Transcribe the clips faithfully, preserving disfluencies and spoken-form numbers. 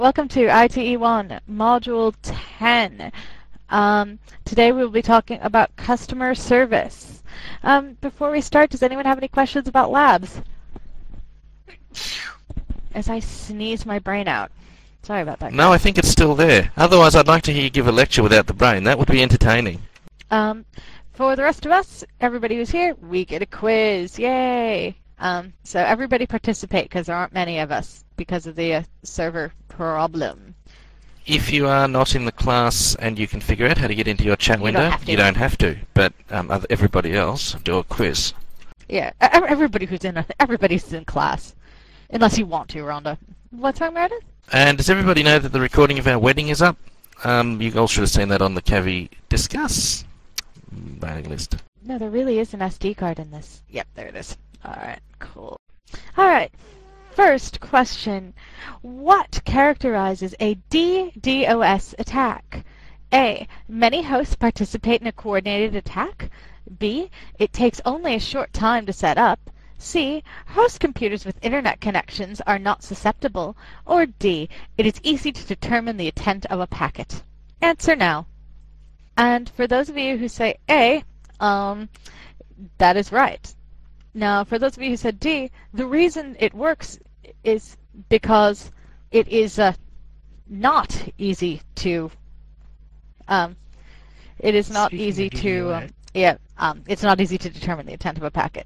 Welcome to I T E one, Module ten. Um, today we will be talking about customer service. Um, before we start, does anyone have any questions about labs? As I sneeze my brain out. Sorry about that. No, guys. I think it's still there. Otherwise, I'd like to hear you give a lecture without the brain. That would be entertaining. Um, for the rest of us, everybody who's here, we get a quiz. Yay! Um, so everybody participate because there aren't many of us because of the uh, server problem. If you are not in the class and you can figure out how to get into your chat You window, don't have to. you don't have to. But um, other- everybody else, do a quiz. Yeah, e- everybody who's in, everybody's in class, unless you want to, Rhonda. What's wrong, Meredith? And does everybody know that the recording of our wedding is up? Um, you all should have seen that on the Cavi Discuss mailing list. No, there really is an S D card in this. Yep, there it is. Alright, cool. Alright, first question. What characterizes a DDoS attack? A. Many hosts participate in a coordinated attack. B. It takes only a short time to set up. C. Host computers with internet connections are not susceptible. Or D. It is easy to determine the intent of a packet. Answer now. And for those of you who say A, um, that is right. Now, for those of you who said D, the reason it works is because it is uh, not easy to. Um, it is not Speaking easy of to. Um, DDoS. yeah, um, it's not easy to determine the intent of a packet.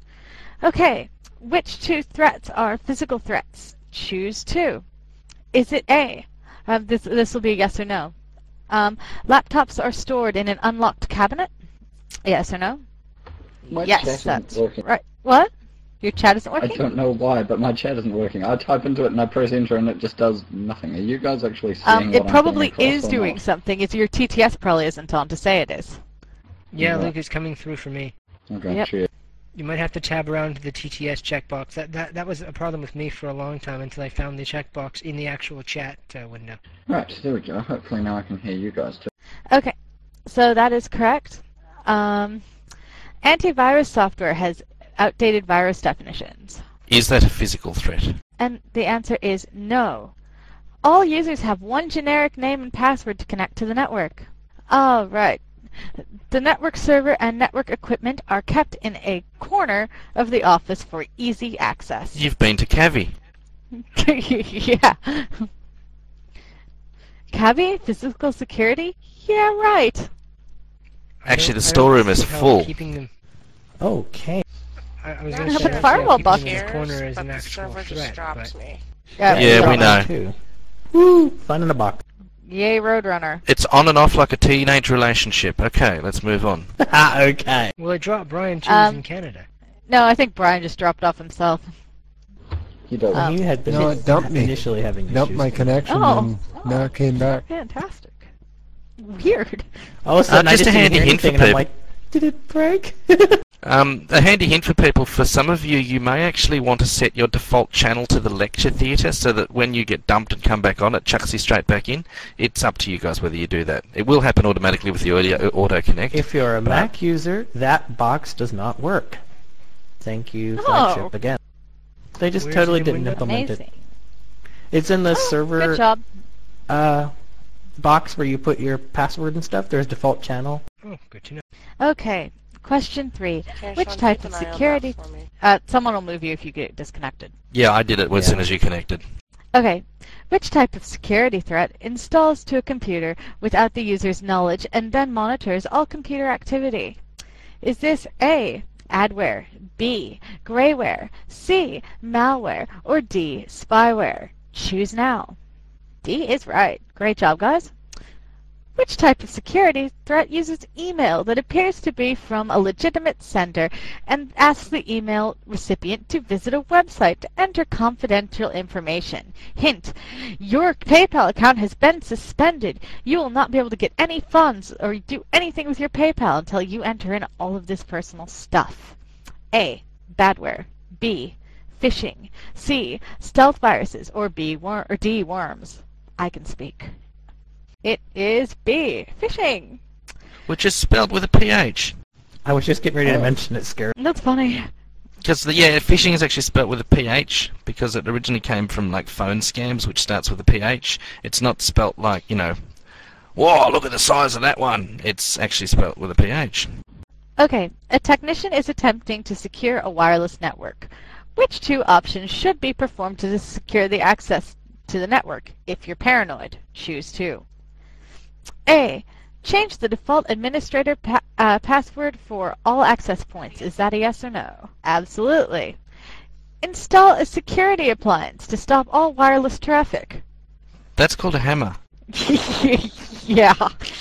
Okay, which two threats are physical threats? Choose two. Is it A? Um, this this will be a yes or no. Um, laptops are stored in an unlocked cabinet. Yes or no? My yes, chat isn't that's working. right. What? Your chat isn't I working? don't know why, but my chat isn't working. I type into it and I press enter and it just does nothing. Are you guys actually seeing Um, what it I'm probably coming across is or doing not? something. It's your T T S probably isn't on to say it is. Yeah, Yeah. Luke, it's coming through for me. Okay, Yep. cheers. You might have to tab around to the T T S checkbox. That that that was a problem with me for a long time until I found the checkbox in the actual chat uh, window. Right, there we go. Hopefully now I can hear you guys too. Okay, so that is correct. Um, antivirus software has outdated virus definitions. Is that a physical threat? And the answer is no. All users have one generic name and password to connect to the network. All right. The network server and network equipment are kept in a corner of the office for easy access. You've been to Cavi. Yeah. Cavi? Physical security? Yeah, right. I Actually, don't- the I don't storeroom is see how full. Keeping them, Okay. I, I was Yeah, going but to say, I the don't see how firewall keeping box them in the cares, corner is but an the actual server just threat. drops But me. Yeah, Yeah, so- we know. Too. Woo! Fun in a box. Yay, Roadrunner. It's on and off like a teenage relationship. Okay, let's move on. Ah, okay. well, it dropped Brian too. Um, in Canada. No, I think Brian just dropped off himself. He does. Um, you had been No, it dumped me. initially having Dumped issues. my connection Oh. and now it came back. Fantastic. Weird. All of a sudden, Uh, I just just a didn't handy hear hint for anything, and I'm people. like, did it break? Um, a handy hint for people, for some of you, you may actually want to set your default channel to the lecture theatre so that when you get dumped and come back on, it chucks you straight back in. It's up to you guys whether you do that. It will happen automatically with the audio auto connect. If you're a But- Mac user, that box does not work. Thank you, Oh. Flagship, again. They just Where's totally the didn't window? implement it. Amazing. It's in the Oh, server Good job. uh, box where you put your password and stuff. There's default channel. Oh, good to know. Okay, question three. Okay, Which Sean, type keep of an eye on that security... for me. Uh, someone will move you if you get disconnected. Yeah, I did it as Yeah. soon as you connected. Okay, which type of security threat installs to a computer without the user's knowledge and then monitors all computer activity? Is this A, adware, B, grayware, C, malware, or D, spyware? Choose now. D is right. Great job, guys. Which type of security threat uses email that appears to be from a legitimate sender and asks the email recipient to visit a website to enter confidential information? Hint, your PayPal account has been suspended. You will not be able to get any funds or do anything with your PayPal until you enter in all of this personal stuff. A, badware. B, phishing. C, stealth viruses. Or B, wor- or D, worms. I can speak. It is B, phishing. Which is spelled with a P H. I was just getting ready to Oh. mention it, Scare. That's funny. Because the yeah, phishing is actually spelt with a P H because it originally came from like phone scams, which starts with a P H. It's not spelt like, you know, whoa, look at the size of that one. It's actually spelt with a P H. Okay, a technician is attempting to secure a wireless network. Which two options should be performed to secure the access to the network? If you're paranoid, choose two. A. Change the default administrator pa uh, password for all access points. Is that a yes or no? Absolutely. Install a security appliance to stop all wireless traffic. That's called a hammer. Yeah.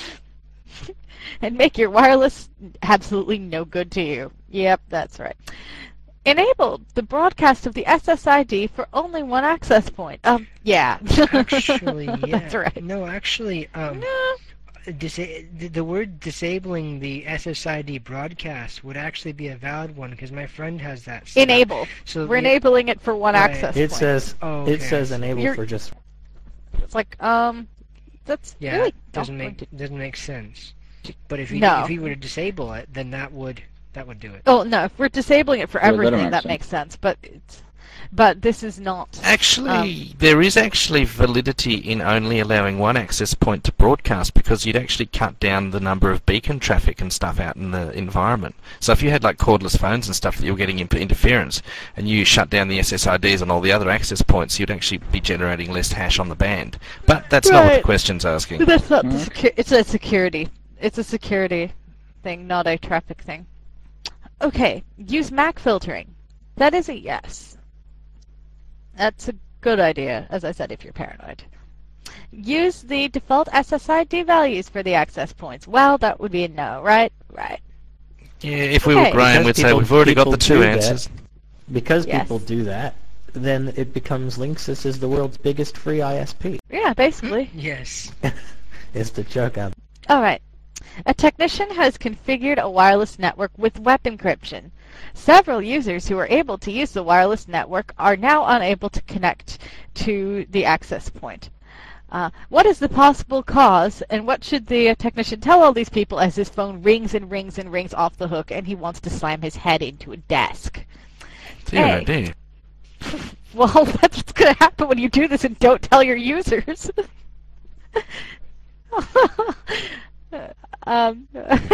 And make your wireless absolutely no good to you. Yep, that's right. Enable the broadcast of the S S I D for only one access point. Um, yeah. Actually, yeah. That's right. No, actually, um, No. Disa the, the word disabling the S S I D broadcast would actually be a valid one because my friend has that set up. Enable. So We're the- enabling it for one Right. access It point. says Oh, it okay. says enable You're- for just. It's like, um, that's Yeah, really doesn't not going make doesn't make sense. But if he No. if he were to disable it, then that would that would do it. Oh no, if we're disabling it for Well, that everything, makes that sense. makes sense. But it's, but this is not. Actually, Um, there is actually validity in only allowing one access point to broadcast because you'd actually cut down the number of beacon traffic and stuff out in the environment. So if you had like cordless phones and stuff that you were getting in interference and you shut down the S S I Ds on all the other access points, you'd actually be generating less hash on the band. But that's not what the Right. question's asking. That's not the Mhm. secu- It's a security. It's a security thing, not a traffic thing. Okay, use M A C filtering. That is a yes. That's a good idea, as I said, if you're paranoid. Use the default S S I D values for the access points. Well, that would be a no, right? Right. Yeah, if we were Okay. Graham, Because we'd say people- we've already got people the two do that. answers. Because Yes. people do that, then it becomes Linksys is the world's biggest free I S P. Yeah, basically. Yes. Is the joke out. Alright. A technician has configured a wireless network with W E P encryption. Several users who are able to use the wireless network are now unable to connect to the access point. Uh, what is the possible cause, and what should the uh, technician tell all these people as his phone rings and rings and rings off the hook and he wants to slam his head into a desk? Dear, Hey. oh dear. Well, that's what's going to happen when you do this and don't tell your users. um,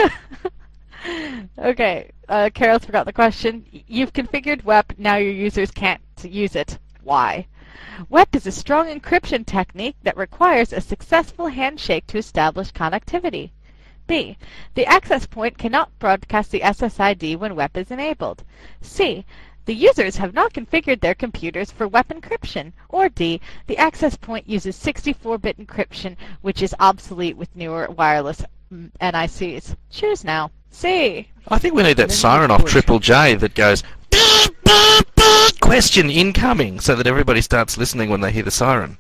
okay, uh, Carol's forgot the question. You've configured W E P, now your users can't use it. Why? W E P is a strong encryption technique that requires a successful handshake to establish connectivity. B. The access point cannot broadcast the S S I D when W E P is enabled. C. The users have not configured their computers for W E P encryption. Or D. The access point uses sixty-four bit encryption, which is obsolete with newer wireless mm, N I Cs. Choose now. C. I think we need that Then siren of off course- Triple J that goes, question incoming, so that everybody starts listening when they hear the siren.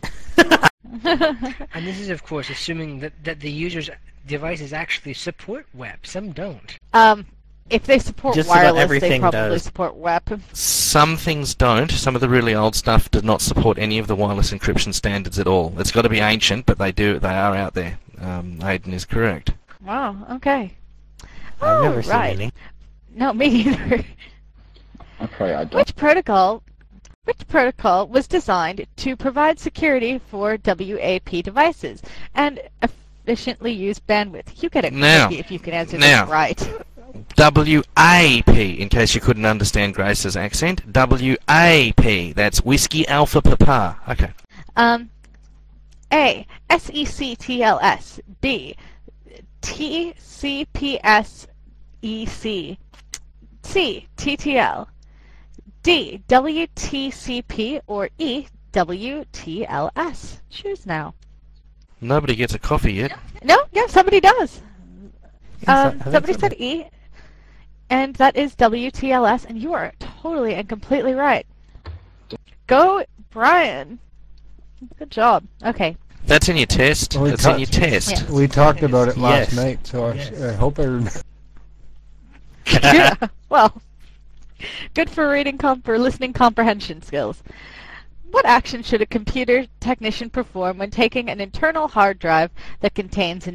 And this is, of course, assuming that, that the user's devices actually support W E P. Some don't. Um, if they support Just about wireless, they everything probably does. support W E P. Some things don't. Some of the really old stuff does not support any of the wireless encryption standards at all. It's got to be ancient, but they do. They are out there. Um, Hayden is correct. Wow, okay. I've Oh, never seen right. any. No, me either. Okay, I don't. Which protocol which protocol was designed to provide security for W A P devices and efficiently use bandwidth? You get it Now. Cookie, if you can answer Now. this right. W A P, in case you couldn't understand Grace's accent. W A P. That's Whiskey Alpha Papa. Okay. Um, A. S E C T L S. B. T C P S E C. C. T T L. D. W T C P. Or E. W T L S. Choose now. Nobody gets a coffee yet. No, yeah, somebody does. Yes, Um, I- I think somebody so. said E, and that is W T L S, and you are totally and completely right. Go, Brian. Good job. Okay. That's in your test. Well, we That's in cut- your test. Yeah. We talked about it last Yes. night, so I, Yes. I hope I remember. Yeah, well, good for reading comp or listening comprehension skills. What action should a computer technician perform when taking an internal hard drive that contains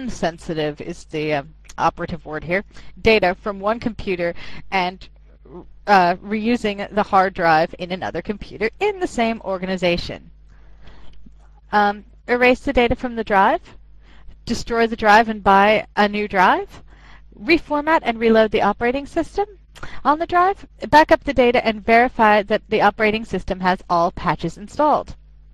non-sensitive, is the um, operative word here, data from one computer and uh, reusing the hard drive in another computer in the same organization. Um, erase the data from the drive, destroy the drive and buy a new drive, reformat and reload the operating system on the drive, back up the data and verify that the operating system has all patches installed.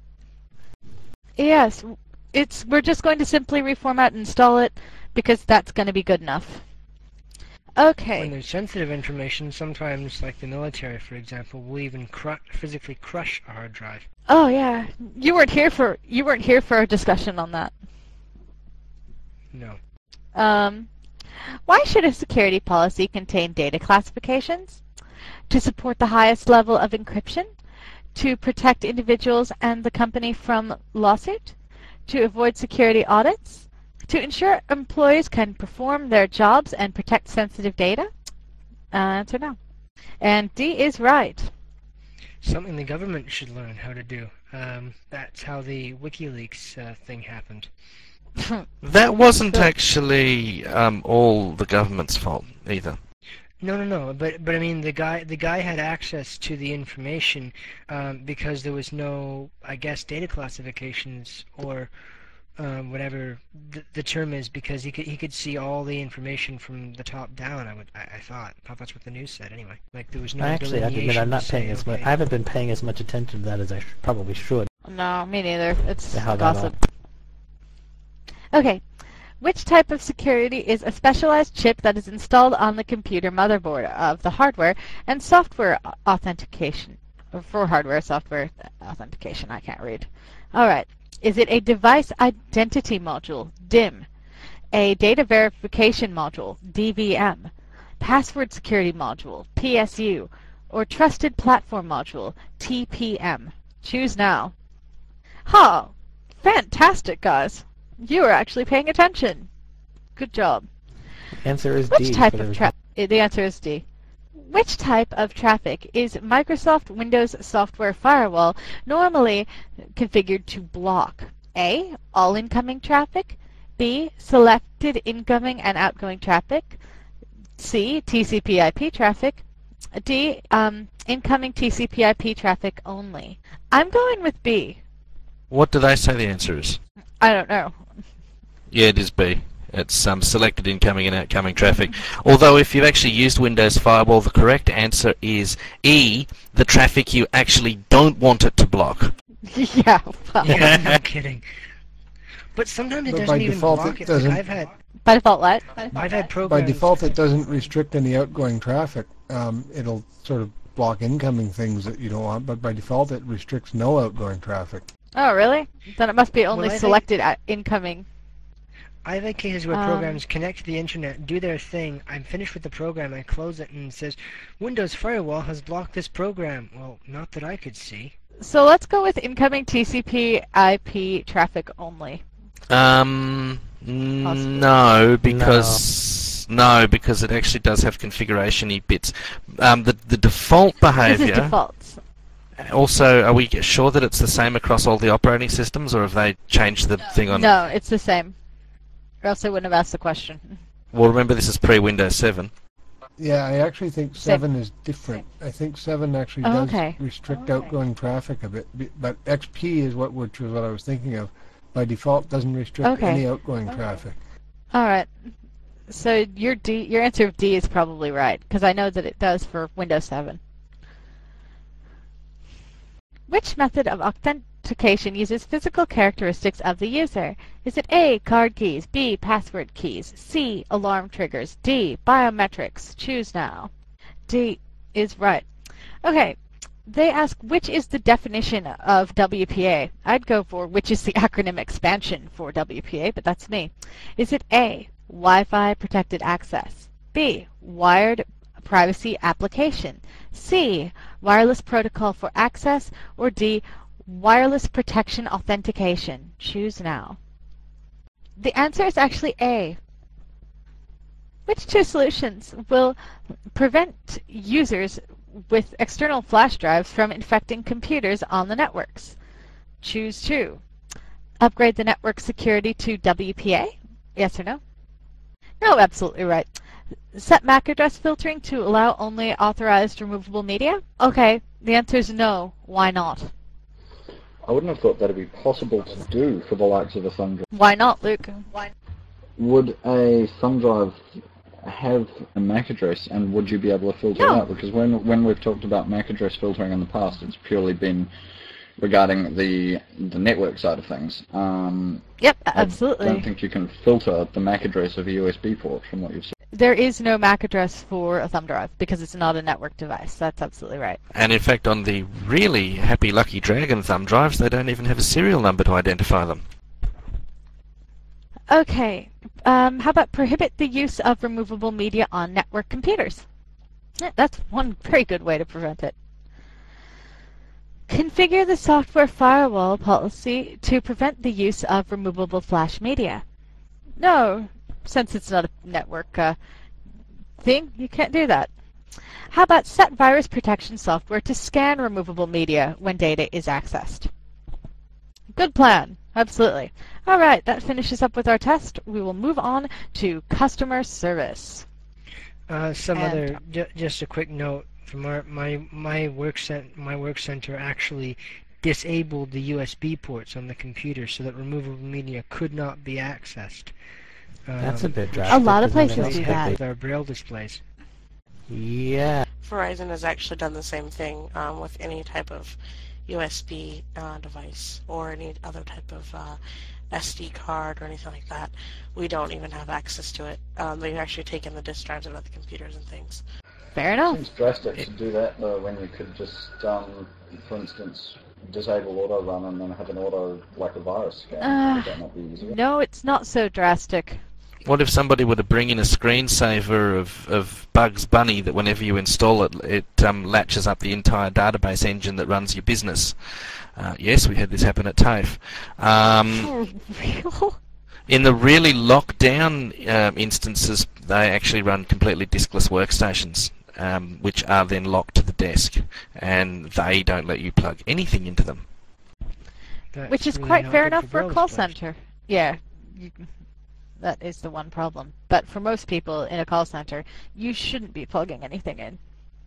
Yes, it's we're just going to simply reformat and install it because that's going to be good enough. Okay. When there's sensitive information, sometimes, like the military, for example, will even cru physically crush a hard drive. Oh yeah, you weren't here for you weren't here for a discussion on that. No. Um, why should a security policy contain data classifications? To support the highest level of encryption? To protect individuals and the company from lawsuit? To avoid security audits? To ensure employees can perform their jobs and protect sensitive data? Uh, answer no. And D is right. Something the government should learn how to do. Um, that's how the WikiLeaks uh, thing happened. That wasn't actually um, all the government's fault either. No, no, no. But but I mean, the guy the guy had access to the information um, because there was no, I guess, data classifications or um, whatever the, the term is, because he could he could see all the information from the top down. I would I, I thought I thought that's what the news said anyway. Like there was no Actually, I admit I'm not delineation to paying say, as much. okay. I haven't been paying as much attention to that as I sh probably should. No, me neither. It's To how that gossip. Okay. Which type of security is a specialized chip that is installed on the computer motherboard of the hardware and software authentication? Or for hardware, software authentication. I can't read. All right. Is it a device identity module, D I M, a data verification module, D V M, password security module, P S U, or trusted platform module, T P M? Choose now. Oh, fantastic, guys. You are actually paying attention. Good job. Answer is Which D. type but of there's tra- The answer is D. Which type of traffic is Microsoft Windows Software Firewall normally configured to block? A. All incoming traffic. B. Selected incoming and outgoing traffic. C. T C P I P traffic. D. Um, incoming T C P I P traffic only. I'm going with B. What do they say the answer is? I don't know. Yeah, it is B. It's um, selected incoming and outgoing traffic. Although if you've actually used Windows Firewall, the correct answer is E, the traffic you actually don't want it to block. Yeah. Well, Yeah, no kidding. But sometimes it But by doesn't even default block it it. doesn't. Like I've had by default, what? I've had By programs. default, it doesn't restrict any outgoing traffic. Um, it'll sort of block incoming things that you don't want, but by default, it restricts no outgoing traffic. Oh, really? Then it must be only Well, I think- selected at incoming. I've had cases where Um, programs connect to the internet, do their thing. I'm finished with the program. I close it and it says, "Windows Firewall has blocked this program." Well, not that I could see. So let's go with incoming T C P I P traffic only. Um, n- Possibly. no, because no. because it actually does have configuration-y bits. Um, the the default This is behavior. defaults. Also, are we sure that it's the same across all the operating systems, or have they changed the thing on? No, it's the same. Or else I wouldn't have asked the question. Well, remember this is pre-Windows seven. Yeah, I actually think seven is different. I think seven actually Oh, does okay. restrict outgoing traffic a bit, b- but X P is what which was what I was thinking of. By default, doesn't restrict Okay. any outgoing traffic. All right. So your D, your answer of D is probably right because I know that it does for Windows seven. Which method of authentication uses physical characteristics of the user? Is it A, card keys, B, password keys, C, alarm triggers, D, biometrics? Choose now. D is right. Okay, they ask which is the definition of W P A. I'd go for which is the acronym expansion for W P A, but that's me. Is it A, Wi-Fi protected access, B, wired privacy application, C, wireless protocol for access, or D, wireless protection authentication? Choose now. The answer is actually A. Which two solutions will prevent users with external flash drives from infecting computers on the networks? Choose two. Upgrade the network security to W P A? Yes or no? No, absolutely right. Set M A C address filtering to allow only authorized removable media? Okay, the answer is no. Why not? I wouldn't have thought that'd be possible to do for the likes of a thumb drive. Why not, Luke? Why? Would a thumb drive have a M A C address, and would you be able to filter No. it out? Because when when we've talked about M A C address filtering in the past, it's purely been regarding the the network side of things. Um, Yep, I absolutely. don't think you can filter the M A C address of a U S B port from what you've said. There is no M A C address for a thumb drive because it's not a network device. That's absolutely right. And in fact, on the really happy Lucky Dragon thumb drives, they don't even have a serial number to identify them. Okay, um, how about prohibit the use of removable media on network computers? Yeah, that's one very good way to prevent it. Configure the software firewall policy to prevent the use of removable flash media. No, since it's not a network uh, thing, you can't do that. How about set virus protection software to scan removable media when data is accessed? Good plan. Absolutely. All right, that finishes up with our test. We will move on to customer service. Uh, some And- other, ju- just a quick note from our, my my work cent my work center actually disabled the U S B ports on the computer so that removable media could not be accessed. Um, That's a bit drastic. A lot of isn't it? places they do have that. with our braille displays. Yeah. Verizon has actually done the same thing um, with any type of U S B uh, device or any other type of uh, S D card or anything like that. We don't even have access to it. Um, they've actually taken the disk drives out of the computers and things. Fair enough. Seems drastic to do that though, when you could just, um, for instance, disable auto run and then have an auto like a virus scan. Uh, Would that not be easier? No, it's not so drastic. What if somebody were to bring in a screensaver of, of Bugs Bunny that whenever you install it, it um, latches up the entire database engine that runs your business? Uh, yes, we had this happen at TAFE. Um, For real? in the really locked down um, instances, they actually run completely diskless workstations, um, which are then locked to the desk, and they don't let you plug anything into them. That's Which is really quite not fair good enough for a braille call displays. center. Yeah, you, that is the one problem. But for most people in a call center, you shouldn't be plugging anything in.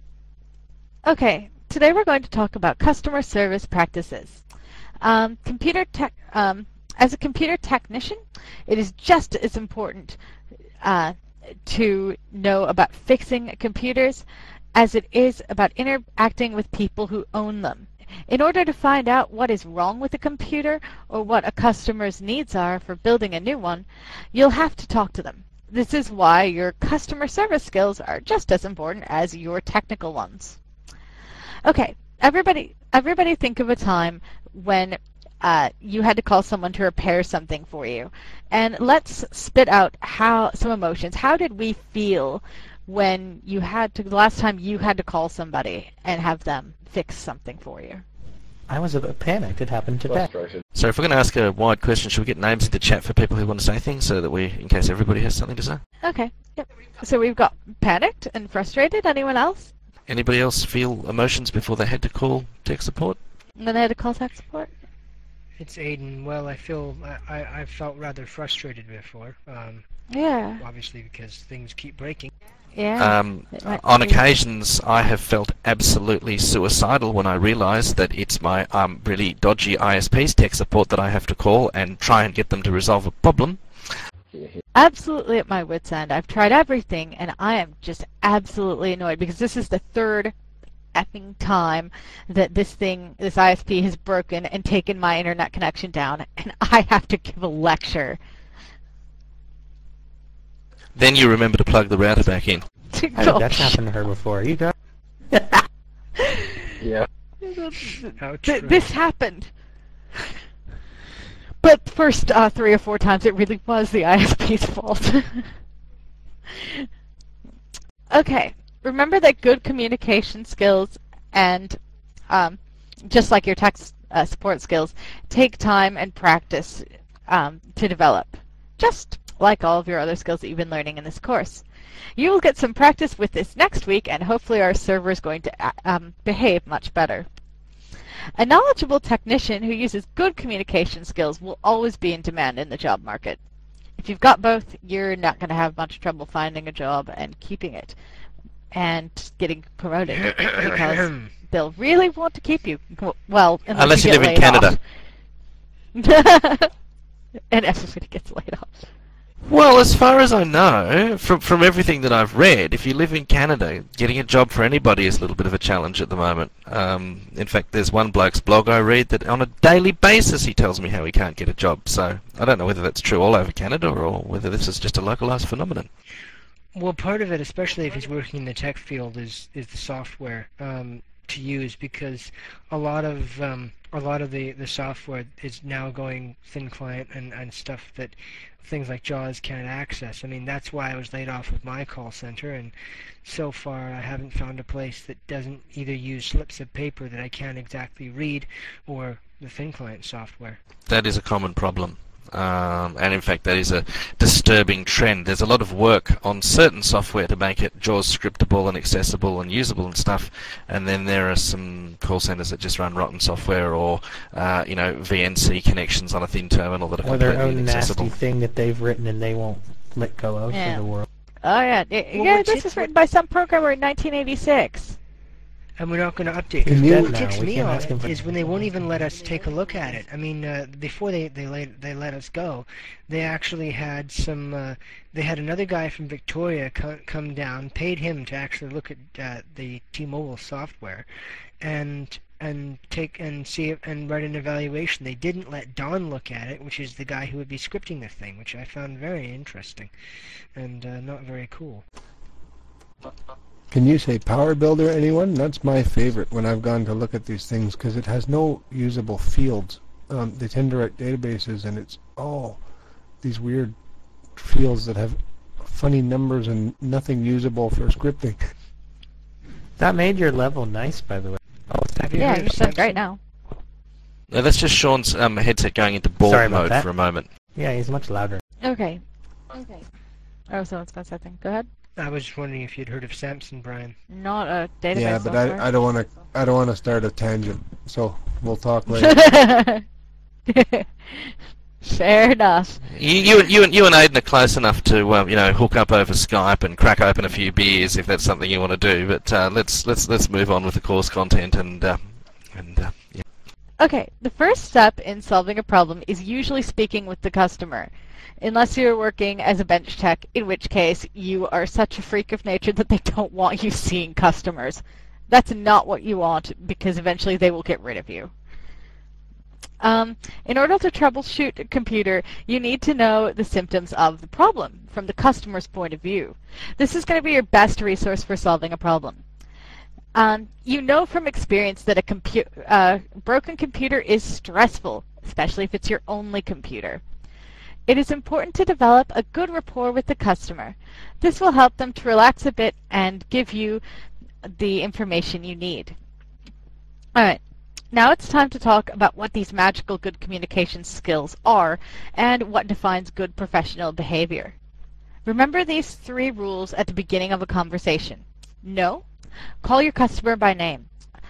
Okay, today we're going to talk about customer service practices. Um, computer tech, um, as a computer technician, it is just as important uh, to know about fixing computers as it is about interacting with people who own them. In order to find out what is wrong with a computer or what a customer's needs are for building a new one, you'll have to talk to them. This is why your customer service skills are just as important as your technical ones. Okay, everybody, everybody think of a time when uh, you had to call someone to repair something for you. And let's spit out how some emotions. How did we feel when you had to, the last time you had to call somebody and have them fix something for you? I was a bit panicked. It happened today. Frustrated. So if we're going to ask a wide question, should we get names in the chat for people who want to say things so that we, in case everybody has something to say? Okay, yep. So we've got panicked and frustrated. Anyone else? Anybody else feel emotions before they had to call tech support? And then they had to call tech support? It's Aiden. Well, I feel I, I, I felt rather frustrated before. Um, Yeah, obviously because things keep breaking. yeah. Um, It might on be. occasions, I have felt absolutely suicidal when I realise that it's my um, really dodgy I S P's tech support that I have to call and try and get them to resolve a problem. Absolutely at my wit's end. I've tried everything, and I am just absolutely annoyed because this is the third effing time that this thing, this I S P has broken and taken my internet connection down, and I have to give a lecture. Then you remember to plug the router back in. I think that's happened to her before. You got Yeah. How Th- true. this happened. But the first uh, three or four times it really was the I S P's fault. Okay, remember that good communication skills and um, just like your tech uh, support skills, take time and practice um, to develop, just like all of your other skills that you've been learning in this course. You will get some practice with this next week, and hopefully our server is going to uh, um, behave much better. A knowledgeable technician who uses good communication skills will always be in demand in the job market. If you've got both, you're not going to have much trouble finding a job and keeping it and getting promoted because they'll really want to keep you. Well, unless, Unless you, you live in get Canada. laid off. And everybody gets laid off. Well, as far as I know, from from everything that I've read, if you live in Canada, getting a job for anybody is a little bit of a challenge at the moment. Um, in fact, there's one bloke's blog I read that on a daily basis he tells me how he can't get a job. So I don't know whether that's true all over Canada or whether this is just a localized phenomenon. Well, part of it, especially if he's working in the tech field, is is the software um, to use, because a lot of um, a lot of the, the software is now going thin client and, and stuff that things like JAWS can't access. I mean, that's why I was laid off of my call center, and so far I haven't found a place that doesn't either use slips of paper that I can't exactly read or the thin client software. That is a common problem. Um, and in fact that is a disturbing trend. There's a lot of work on certain software to make it JAWS scriptable and accessible and usable and stuff, and then there are some call centers that just run rotten software or uh, you know V N C connections on a thin terminal that are Or their completely own inaccessible. nasty thing that they've written and they won't let go of Yeah. for the world. Oh yeah, Y- Well, yeah. what This tic- was written by some programmer in nineteen eighty-six. And we're not going to update. He's What dead now. ticks We me can't off ask him for- is when they won't even let us take a look at it. I mean, uh, before they they let they let us go, they actually had some. Uh, they had another guy from Victoria co- come down, paid him to actually look at uh, the T-Mobile software, and and take and see it and write an evaluation. They didn't let Don look at it, which is the guy who would be scripting the thing, which I found very interesting, and uh, not very cool. Can you say Power Builder, anyone? That's my favorite when I've gone to look at these things, because it has no usable fields. Um, they tend to write databases, and it's all these weird fields that have funny numbers and nothing usable for scripting. That made your level nice, by the way. Oh, Have you Yeah, heard you're of sound great Samsung? now. Now, that's just Sean's um, headset going into board Sorry about mode that. for a moment. Yeah, he's much louder. Okay. Okay. Oh, someone's got something. Go ahead. I was just wondering if you'd heard of Samson, Brian. Not a database Yeah, but software. I, I don't want to I don't want to start a tangent, so we'll talk later. Fair enough. You, you, and- you, and you and Aidan are close enough to um, you know hook up over Skype and crack open a few beers if that's something you want to do. But uh, let's let's let's move on with the course content and uh, and uh, yeah. Okay, the first step in solving a problem is usually speaking with the customer. Unless you're working as a bench tech, in which case you are such a freak of nature that they don't want you seeing customers. That's not what you want, because eventually they will get rid of you. Um, in order to troubleshoot a computer, you need to know the symptoms of the problem from the customer's point of view. This is going to be your best resource for solving a problem. Um, you know from experience that a compu- uh, broken computer is stressful, especially if it's your only computer. It is important to develop a good rapport with the customer. This will help them to relax a bit and give you the information you need. Alright, now it's time to talk about what these magical good communication skills are and what defines good professional behavior. Remember these three rules at the beginning of a conversation. No, call your customer by name.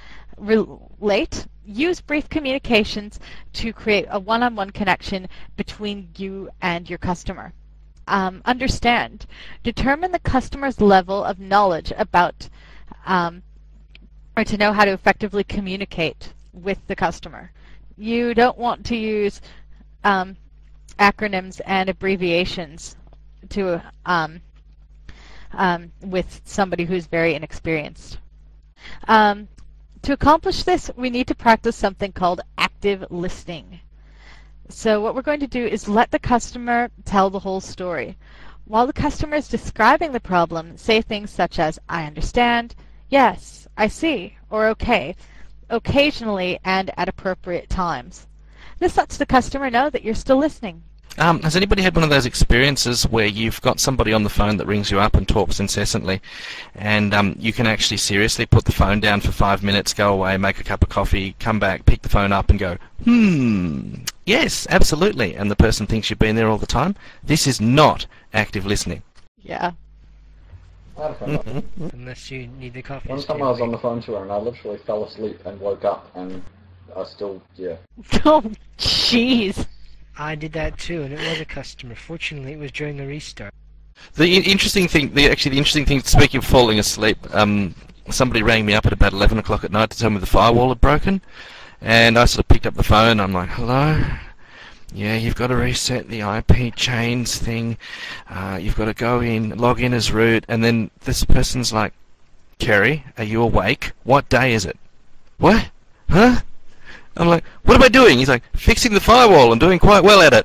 Relate, use brief communications to create a one-on-one connection between you and your customer. Um, understand, determine the customer's level of knowledge about um, or to know how to effectively communicate with the customer. You don't want to use um, acronyms and abbreviations to um, um, with somebody who's very inexperienced. Um, to accomplish this, we need to practice something called active listening. So what we're going to do is let the customer tell the whole story. While the customer is describing the problem, say things such as, I understand, yes, I see, or okay, occasionally and at appropriate times. This lets the customer know that you're still listening. Um, has anybody had one of those experiences where you've got somebody on the phone that rings you up and talks incessantly, and um, you can actually seriously put the phone down for five minutes, go away, make a cup of coffee, come back, pick the phone up and go, hmm, yes, absolutely, and the person thinks you've been there all the time? This is not active listening. Yeah. I had a friend like that. Unless you need the coffee. One to time stay I was on awake. the phone to her and I literally fell asleep and woke up and I still, yeah. Oh, jeez. I did that too, and it was a customer. Fortunately, it was during a restart. The in- interesting thing, the actually the interesting thing, speaking of falling asleep, um, somebody rang me up at about eleven o'clock at night to tell me the firewall had broken, and I sort of picked up the phone. I'm like, hello. Yeah, you've got to reset the I P chains thing. Uh, you've got to go in, log in as root, and then this person's like, Kerry, are you awake? What day is it? What? Huh? I'm like, what am I doing? He's like, fixing the firewall and doing quite well at it.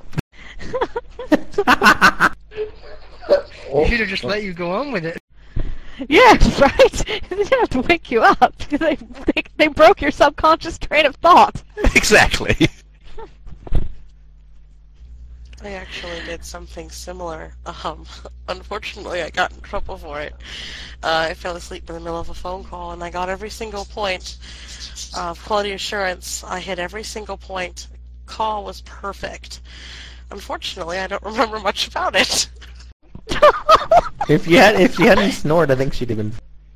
You should have just let you go on with it. Yeah, right? They didn't have to wake you up. They, they, they broke your subconscious train of thought. Exactly. I actually did something similar. Um, unfortunately, I got in trouble for it. Uh, I fell asleep in the middle of a phone call, and I got every single point of quality assurance. I hit every single point. Call was perfect. Unfortunately, I don't remember much about it. If you had, if she hadn't snored, I think she'd have been.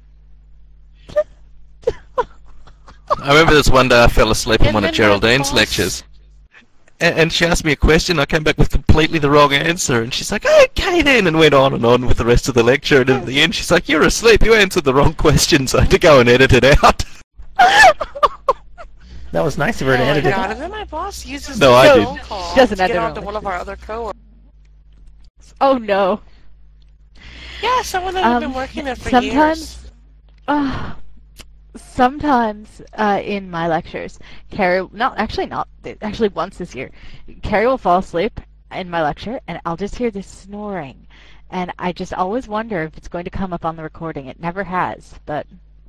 I remember this one day I fell asleep in And one of then Geraldine's that lectures. And, and she asked me a question, I came back with completely the wrong answer, and she's like, okay then, and went on and on with the rest of the lecture, and at the end she's like, you're asleep, you answered the wrong question, so I had to go and edit it out. That was nice of her to Oh my edit it. god, and then my boss uses No, the I phone didn't. call She doesn't to edit get her onto one of our other coworkers. Oh no. Yeah, someone that had Um, been working there for sometimes, years. uh, sometimes uh, in my lectures, Carrie, not actually not, actually once this year, Carrie will fall asleep in my lecture, and I'll just hear this snoring, and I just always wonder if it's going to come up on the recording. It never has, but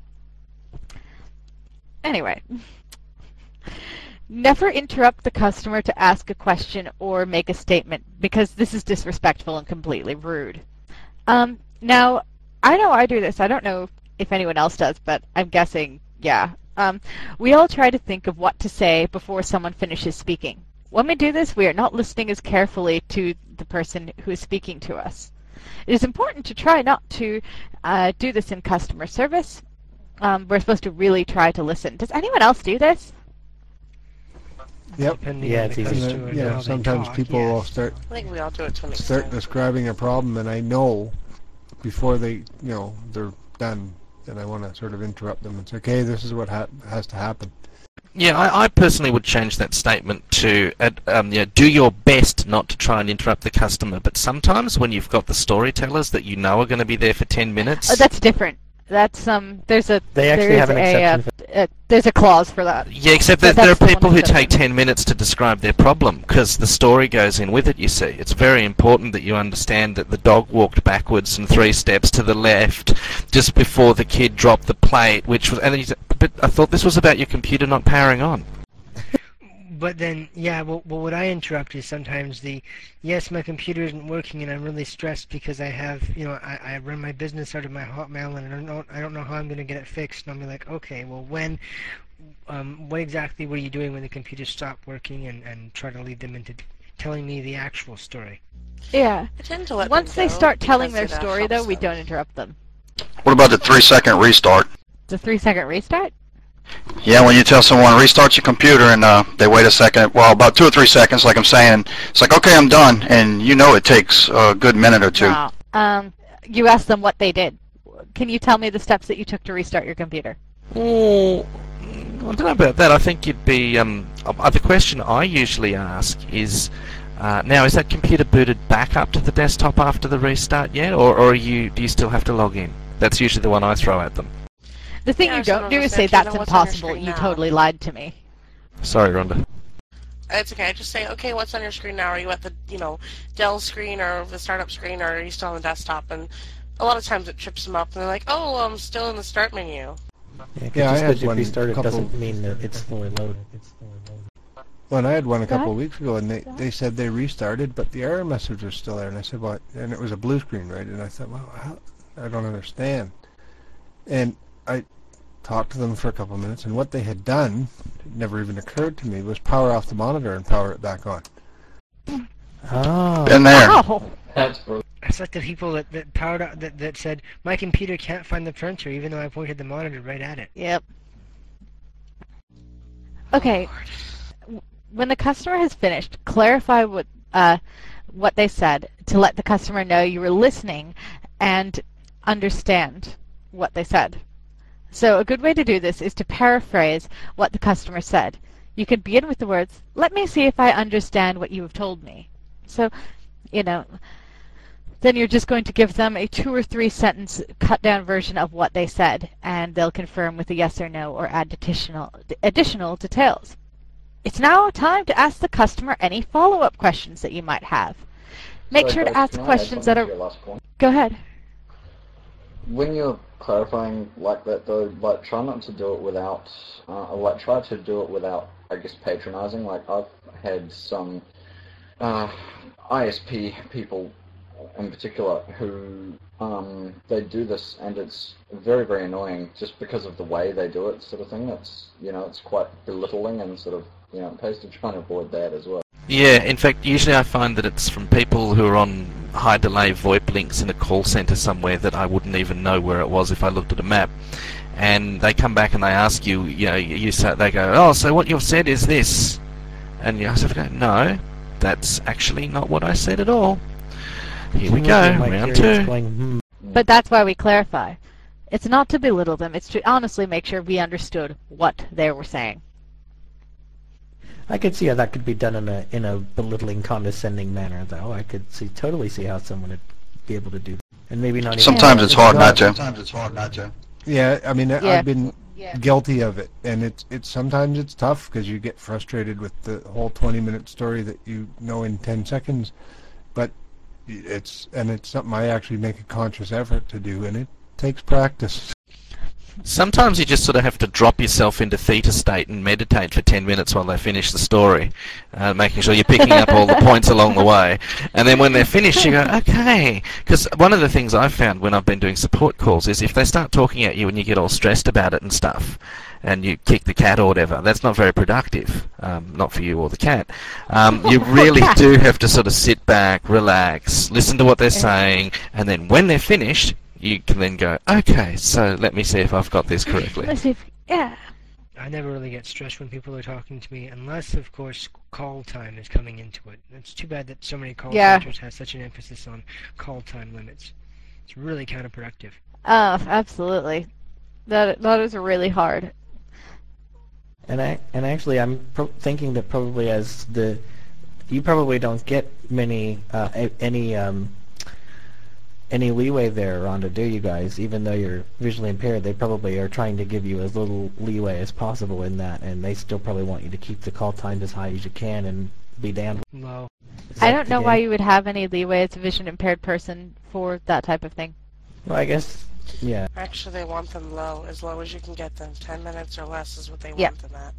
anyway. Never interrupt the customer to ask a question or make a statement, because this is disrespectful and completely rude. Um, now, I know I do this. I don't know if anyone else does, but I'm guessing, yeah. Um, we all try to think of what to say before someone finishes speaking. When we do this, we are not listening as carefully to the person who is speaking to us. It is important to try not to uh, do this in customer service. Um, we're supposed to really try to listen. Does anyone else do this? Yep. Depending Yeah, on it's the easy. And customer then, and you know, how they sometimes talk, people yes. will start I think we all do it to an start extent. describing a problem, and I know before they, you know, they're done, and I want to sort of interrupt them and say, okay, this is what ha- has to happen. Yeah, I, I personally would change that statement to uh, um, yeah, do your best not to try and interrupt the customer, but sometimes when you've got the storytellers that you know are going to be there for ten minutes... Oh, that's different. That's um. There's a They actually there is have an a, exception for uh, uh, there's a clause for that. Yeah, except But that there are that's the one people who exception. take ten minutes to describe their problem, because the story goes in with it, you see. It's very important that you understand that the dog walked backwards and three steps to the left just before the kid dropped the plate, which was... And then you said, but I thought this was about your computer not powering on. But then, yeah, well, well, what I interrupt is sometimes the, yes, my computer isn't working and I'm really stressed because I have, you know, I, I run my business out of my Hotmail and I don't know, I don't know how I'm going to get it fixed. And I'll be like, okay, well, when, um, what exactly were you doing when the computer stopped working, and, and try to lead them into telling me the actual story. Yeah. I tend to let Once them they go start telling their because it, uh, story, though, helps we them. don't interrupt them. What about the three second restart? It's a three-second restart? Yeah, when you tell someone restart your computer and uh, they wait a second, well, about two or three seconds, like I'm saying, it's like, okay, I'm done, and you know it takes a good minute or two. No. Um, you ask them what they did. Can you tell me the steps that you took to restart your computer? Oh, I don't know about that. I think you'd be... Um, uh, the question I usually ask is, uh, now, is that computer booted back up to the desktop after the restart yet, or, or are you, do you still have to log in? That's usually the one I throw at them. The thing Yeah, you so don't do is those say, steps, you that's know what's on your impossible, screen you now. totally lied to me. Sorry, Rhonda. It's okay. I just say, okay, what's on your screen now? Are you at the, you know, Dell screen or the startup screen, or are you still on the desktop? And a lot of times it trips them up, and they're like, oh, I'm still in the start menu. Yeah, 'cause Yeah, I just had because you one restarted couple- doesn't mean that it's fully loaded. It's fully loaded. Well, and I had one a Go couple ahead. of weeks ago, and they, they said they restarted, but the error message was still there. And I said, what? And it was a blue screen, right? And I thought, well, how? I don't understand. And I talked to them for a couple of minutes, and what they had done, it never even occurred to me, was power off the monitor and power it back on. Oh. Been there. Ow! That's brilliant. It's like the people that, that powered up, that, that said, my computer can't find the printer even though I pointed the monitor right at it. Yep. Okay. when the customer has finished, clarify what uh, what they said to let the customer know you were listening and understand what they said. So a good way to do this is to paraphrase what the customer said. You could begin with the words, "Let me see if I understand what you have told me." So, you know, then you're just going to give them a two or three sentence cut down version of what they said, and they'll confirm with a yes or no or add additional additional details. It's now time to ask the customer any follow-up questions that you might have. Make Sorry, sure to guys, ask can I add questions that something are... to your last point? Go ahead. When you're clarifying like that though, like try not to do it without, uh, or like try to do it without, I guess, patronizing. Like I've had some uh, I S P people in particular who um, they do this and it's very, very annoying just because of the way they do it, sort of thing. It's, you know, it's quite belittling and sort of, you know, it pays to try and avoid that as well. Yeah, in fact, usually I find that it's from people who are on high delay VoIP links in a call center somewhere that I wouldn't even know where it was if I looked at a map. And they come back and they ask you, you know, you say, they go, "Oh, so what you've said is this," and you have to go, "No, that's actually not what I said at all." Here we go, round two. Going, hmm. But that's why we clarify. It's not to belittle them, it's to honestly make sure we understood what they were saying. I could see how that could be done in a in a belittling, condescending manner, though. I could see totally see how someone would be able to do that. And maybe not even... Sometimes it's hard not to. Sometimes it's hard not to. Yeah, I mean, I- Yeah. I've been Yeah. guilty of it, and it's it's sometimes it's tough because you get frustrated with the whole twenty minute story that you know in ten seconds, but it's and it's something I actually make a conscious effort to do, and it takes practice. Sometimes you just sort of have to drop yourself into theta state and meditate for ten minutes while they finish the story, uh, making sure you're picking up all the points along the way. And then when they're finished, you go, okay. Because one of the things I've found when I've been doing support calls is if they start talking at you and you get all stressed about it and stuff, and you kick the cat or whatever, that's not very productive. Um, not for you or the cat. Um, you really do have to sort of sit back, relax, listen to what they're saying, and then when they're finished, you can then go, okay, so let me see if I've got this correctly. Let's see if, yeah. I never really get stressed when people are talking to me, unless, of course, call time is coming into it. It's too bad that so many call Yeah. centers have such an emphasis on call time limits. It's really counterproductive. Oh, absolutely. That that is really hard. And I and actually, I'm pro- thinking that probably as the you probably don't get many uh, a- any um, any leeway there, Rhonda, do you guys? Even though you're visually impaired, they probably are trying to give you as little leeway as possible in that, and they still probably want you to keep the call time as high as you can and be damned. Low. Is I that don't the know why game? you would have any leeway as a vision impaired person for that type of thing. Well, I guess, yeah. Actually, they want them low, as low as you can get them. Ten minutes or less is what they Yeah. want them at.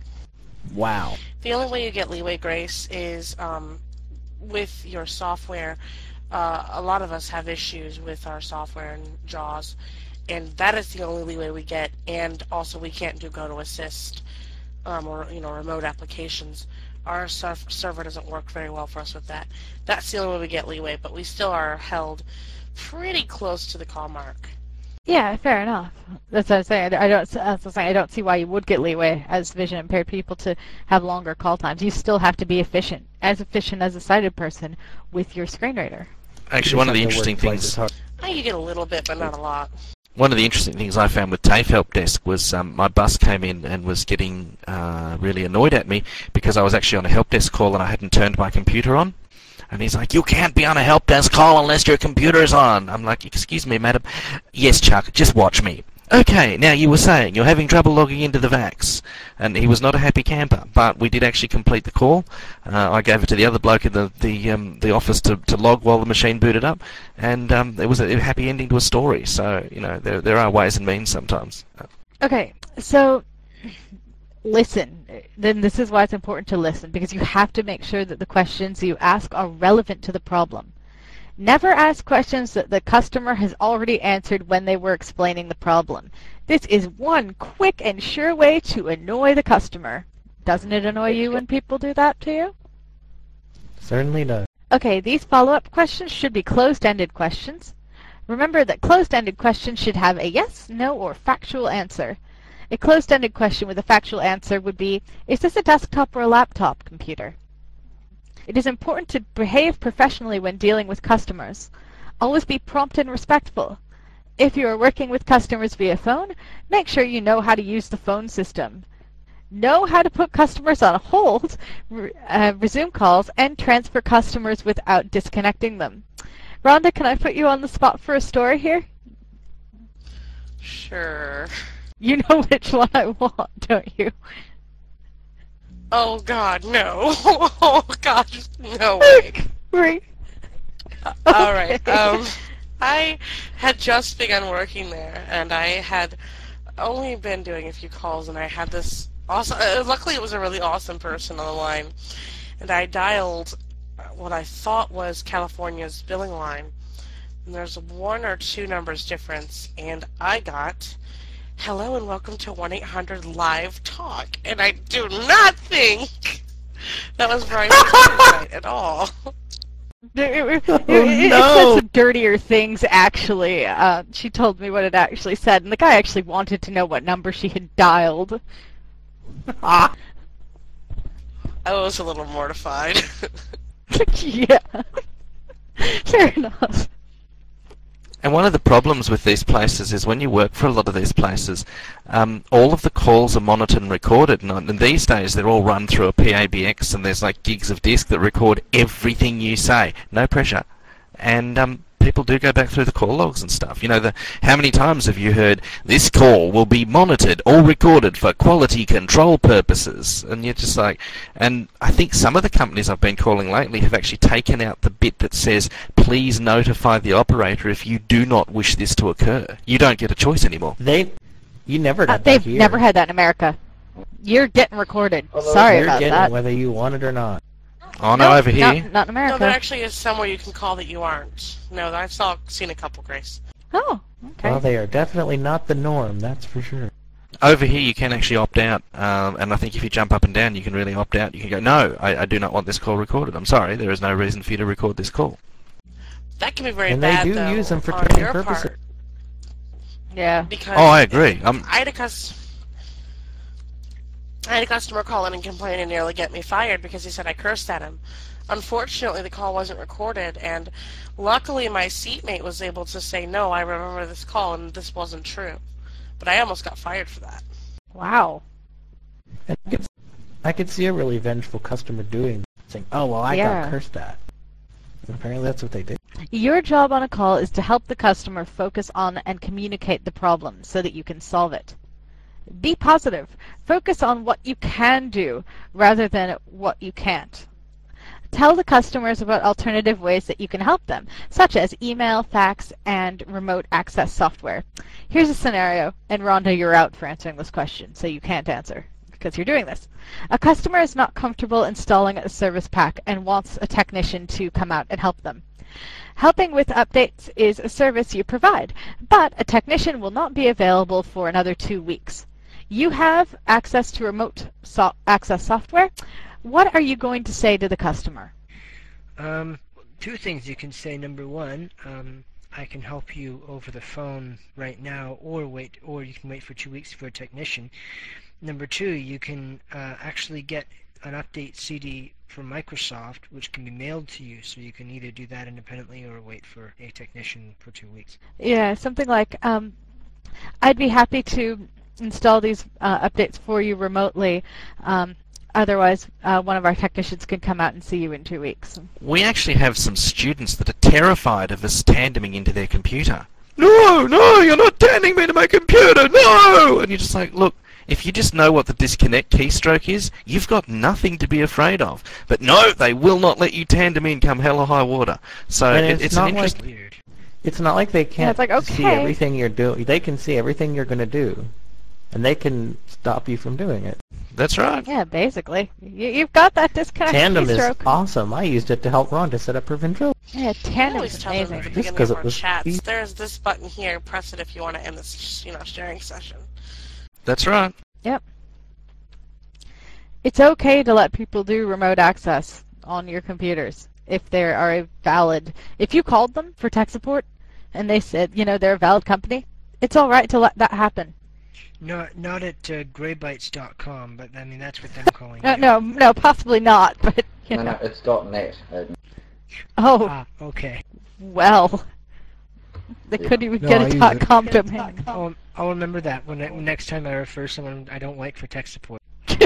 Wow. The only way you get leeway, Grace, is um, with your software. Uh, a lot of us have issues with our software and JAWS, and that is the only leeway we get. And also, we can't do Go to Assist um, or you know remote applications. Our surf server doesn't work very well for us with that. That's the only way we get leeway, but we still are held pretty close to the call mark. Yeah, fair enough. That's what I'm saying. I don't. That's what I'm saying. I don't see why you would get leeway as vision impaired people to have longer call times. You still have to be efficient, as efficient as a sighted person, with your screen reader. Actually, one of the interesting things, Oh, you get a little bit, but not a lot. one of the interesting things I found with TAFE Help Desk was um, my boss came in and was getting uh, really annoyed at me because I was actually on a help desk call and I hadn't turned my computer on. And he's like, "You can't be on a help desk call unless your computer's on." I'm like, "Excuse me, madam." "Yes, Chuck, just watch me." "Okay, now you were saying you're having trouble logging into the VAX." And he was not a happy camper, but we did actually complete the call. Uh, I gave it to the other bloke in the the, um, the office to, to log while the machine booted up, and um, it was a happy ending to a story. So, you know, there there are ways and means sometimes. Okay, so listen. Then this is why it's important to listen, because you have to make sure that the questions you ask are relevant to the problem. Never ask questions that the customer has already answered when they were explaining the problem. This is one quick and sure way to annoy the customer. Doesn't it annoy you when people do that to you? Certainly does. Okay, these follow-up questions should be closed-ended questions. Remember that closed-ended questions should have a yes, no, or factual answer. A closed-ended question with a factual answer would be, is this a desktop or a laptop computer? It is important to behave professionally when dealing with customers. Always be prompt and respectful. If you are working with customers via phone, make sure you know how to use the phone system. Know how to put customers on hold, re- uh, resume calls, and transfer customers without disconnecting them. Rhonda, can I put you on the spot for a story here? Sure. You know which one I want, don't you? Oh God, no. Oh gosh, no way. Right. Uh, all right. Um, I had just begun working there, and I had only been doing a few calls, and I had this awesome. Uh, luckily, it was a really awesome person on the line, and I dialed what I thought was California's billing line. And there's one or two numbers difference, and I got, "Hello and welcome to one eight hundred live talk," and I do not think that was very right at all. It, it, Oh, it, it no. said some dirtier things, actually. Uh, she told me what it actually said, and the guy actually wanted to know what number she had dialed. Ah. I was a little mortified. Yeah. Fair enough. And one of the problems with these places is when you work for a lot of these places, um, all of the calls are monitored and recorded. And, and these days they're all run through a P A B X, and there's like gigs of disk that record everything you say. No pressure. And um, people do go back through the call logs and stuff. You know, the, how many times have you heard, "This call will be monitored or recorded for quality control purposes"? And you're just like, and I think some of the companies I've been calling lately have actually taken out the bit that says, "Please notify the operator if you do not wish this to occur." You don't get a choice anymore. They, you never Uh, got that they've here. never had that in America. You're getting recorded. Although Sorry You're about getting that. whether you want it or not. Oh no, Nope, over here. Not, not in No, America. there actually is somewhere you can call that you aren't. No, I've saw, seen a couple, Grace. Oh, okay. Well, they are definitely not the norm, that's for sure. Over here you can actually opt out, um, and I think if you jump up and down you can really opt out. You can go, "No, I, I do not want this call recorded. I'm sorry, there is no reason for you to record this call." That can be very And they bad, do though, use them for on training your purposes. part, Yeah. because Oh, I agree. Um, I had a cus- I had a customer call in and complain and nearly get me fired because he said I cursed at him. Unfortunately, the call wasn't recorded, and luckily my seatmate was able to say, "No, I remember this call, and this wasn't true." But I almost got fired for that. Wow. And I could, I could see a really vengeful customer doing saying, "Oh, well, I Yeah. got cursed at." And apparently that's what they did. Your job on a call is to help the customer focus on and communicate the problem so that you can solve it. Be positive. Focus on what you can do rather than what you can't. Tell the customers about alternative ways that you can help them, such as email, fax, and remote access software. Here's a scenario, and Rhonda, you're out for answering this question, so you can't answer because you're doing this. A customer is not comfortable installing a service pack and wants a technician to come out and help them. Helping with updates is a service you provide, but a technician will not be available for another two weeks. You have access to remote so- access software. What are you going to say to the customer? Um, two things you can say. Number one, um, I can help you over the phone right now, or wait, or you can wait for two weeks for a technician. Number two, you can uh, actually get an update C D from Microsoft, which can be mailed to you, so you can either do that independently or wait for a technician for two weeks. Yeah, something like, um, I'd be happy to install these uh, updates for you remotely. Um, otherwise, uh, one of our technicians could come out and see you in two weeks. We actually have some students that are terrified of us tandeming into their computer. "No, no, you're not tandeming me to my computer, no!" And you're just like, look, if you just know what the disconnect keystroke is, you've got nothing to be afraid of. But no, they will not let you tandem in come hell or high water. So And it, it's it's not an like- interesting... Weird. It's not like they can't it's like, see okay. everything you're doing. They can see everything you're going to do, and they can stop you from doing it. That's right. Yeah, basically. You, you've got that disconnect Tandem is keystroke. awesome. I used it to help Ron to set up her ventrilo. Yeah, I Tandem always is tell them at the amazing. Just beginning 'cause of it our was chats, easy. there's this button here, press it if you want to end this, you know, sharing session. That's right. It's okay to let people do remote access on your computers if they are a valid. If you called them for tech support and they said, you know, they're a valid company, it's all right to let that happen. Not not at uh, greybytes dot com, but I mean that's what them calling No, it. no, no, possibly not. But you No, know. no, it's dot .net. Ed. Oh, Ah, okay. well. They couldn't even No, get I a use dot it. com domain. I'll, I'll remember that when I, next time I refer someone I don't like for tech support.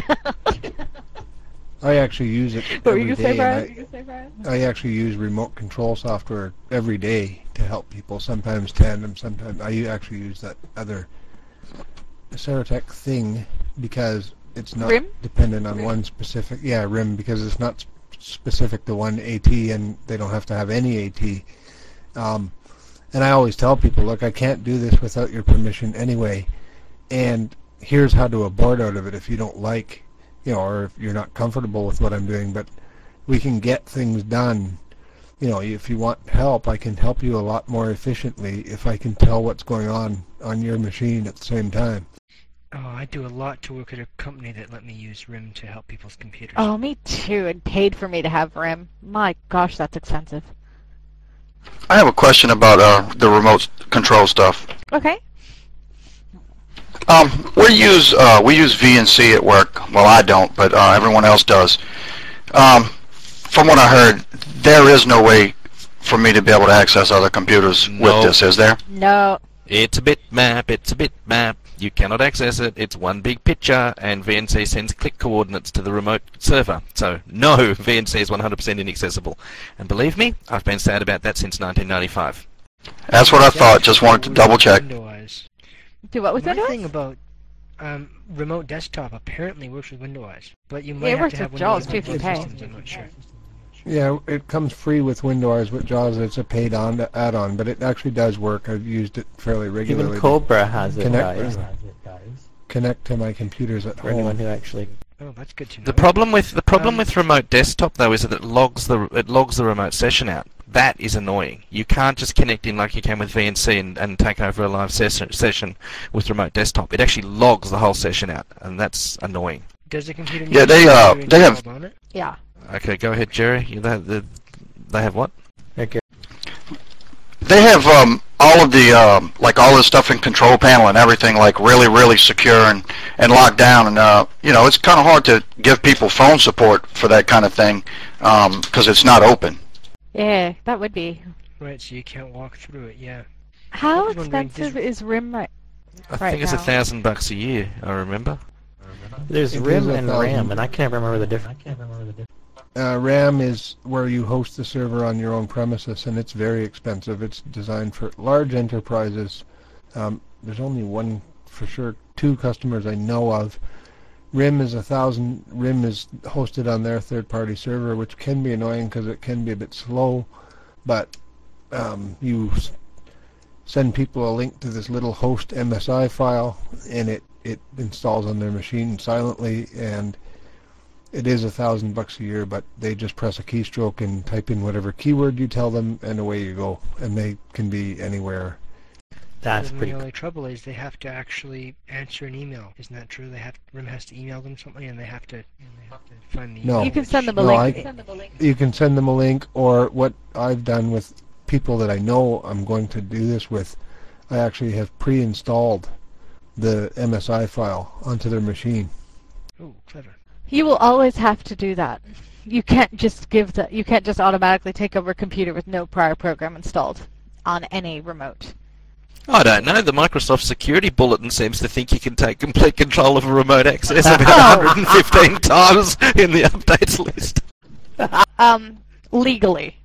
I actually use it What were every you gonna say, day, Brian? and What were you gonna say, Brian? I, I actually use remote control software every day to help people. Sometimes Tandem, sometimes I u- actually use that other Ceratec thing because it's not RIM? dependent on one specific. Yeah, RIM, because it's not sp- specific to one AT, and they don't have to have any AT. Um, and I always tell people, look, I can't do this without your permission anyway, and here's how to abort out of it if you don't like, you know, or if you're not comfortable with what I'm doing. But we can get things done. You know, if you want help, I can help you a lot more efficiently if I can tell what's going on on your machine at the same time. Oh, I do a lot to work at a company that let me use RIM to help people's computers. Oh, me too. And paid for me to have RIM. My gosh, that's expensive. I have a question about uh, the remote control stuff. Okay. Um, we use uh, we use V N C at work. Well, I don't, but uh, everyone else does. Um, from what I heard, there is no way for me to be able to access other computers No. with this, is there? No. It's a bitmap, it's a bitmap. You cannot access it, it's one big picture, and V N C sends click coordinates to the remote server. So, no, V N C is one hundred percent inaccessible. And believe me, I've been sad about that since nineteen ninety-five. That's what I thought. Just wanted to double check. Windows. Do what with My Windows? thing about um, remote desktop apparently works with Windows, but you Yeah, might it have works to have with JAWS Windows too if you on pay. systems, I'm not sure. Yeah, it comes free with Windows. With JAWS, it's a paid on add-on, but it actually does work. I've used it fairly regularly. Even Cobra has it, Connect- guys. Connect to my computers at For anyone home. who actually... Oh, that's good to know. The problem with the problem Um, with remote desktop though is that it logs the it logs the remote session out. That is annoying. You can't just connect in like you can with V N C and, and take over a live session session with remote desktop. It actually logs the whole session out, and that's annoying. Does the computer Yeah, need they, uh, security they have- installed on it? Yeah. Okay, go ahead, Jerry. You, they, they, they have what? Okay. They have um, all of the um, like all the stuff in control panel and everything like really really secure and, and locked down, and uh, you know, it's kind of hard to give people phone support for that kind of thing because it's not open. Yeah, that would be. Right, so you can't walk through it, yeah. How was wondering, expensive does- is RIM right, I right think it's a now? thousand bucks a year. I remember. There's It RIM is a and thousand. RAM, and I can't remember the difference. Uh, RAM is where you host the server on your own premises, and it's very expensive. It's designed for large enterprises. Um, there's only one, for sure, two customers I know of. RIM is a thousand. RIM is hosted on their third-party server, which can be annoying because it can be a bit slow. But um, you s- send people a link to this little host M S I file, and it it installs on their machine silently, and it is a thousand bucks a year, but they just press a keystroke and type in whatever keyword you tell them, and away you go. And they can be anywhere. That's And pretty the cool. only trouble is they have to actually answer an email. Isn't that true? They have RIM has to email them something, and they have to, and they have to find the No. email. You can send them a No, link. I- You can send them a link, or what I've done with people that I know I'm going to do this with, I actually have pre-installed the M S I file onto their machine. Oh, clever. You will always have to do that. You can't just give the. You can't just automatically take over a computer with no prior program installed on any remote. I don't know. The Microsoft Security Bulletin seems to think you can take complete control of a remote access about one hundred fifteen times in the updates list. Um, legally.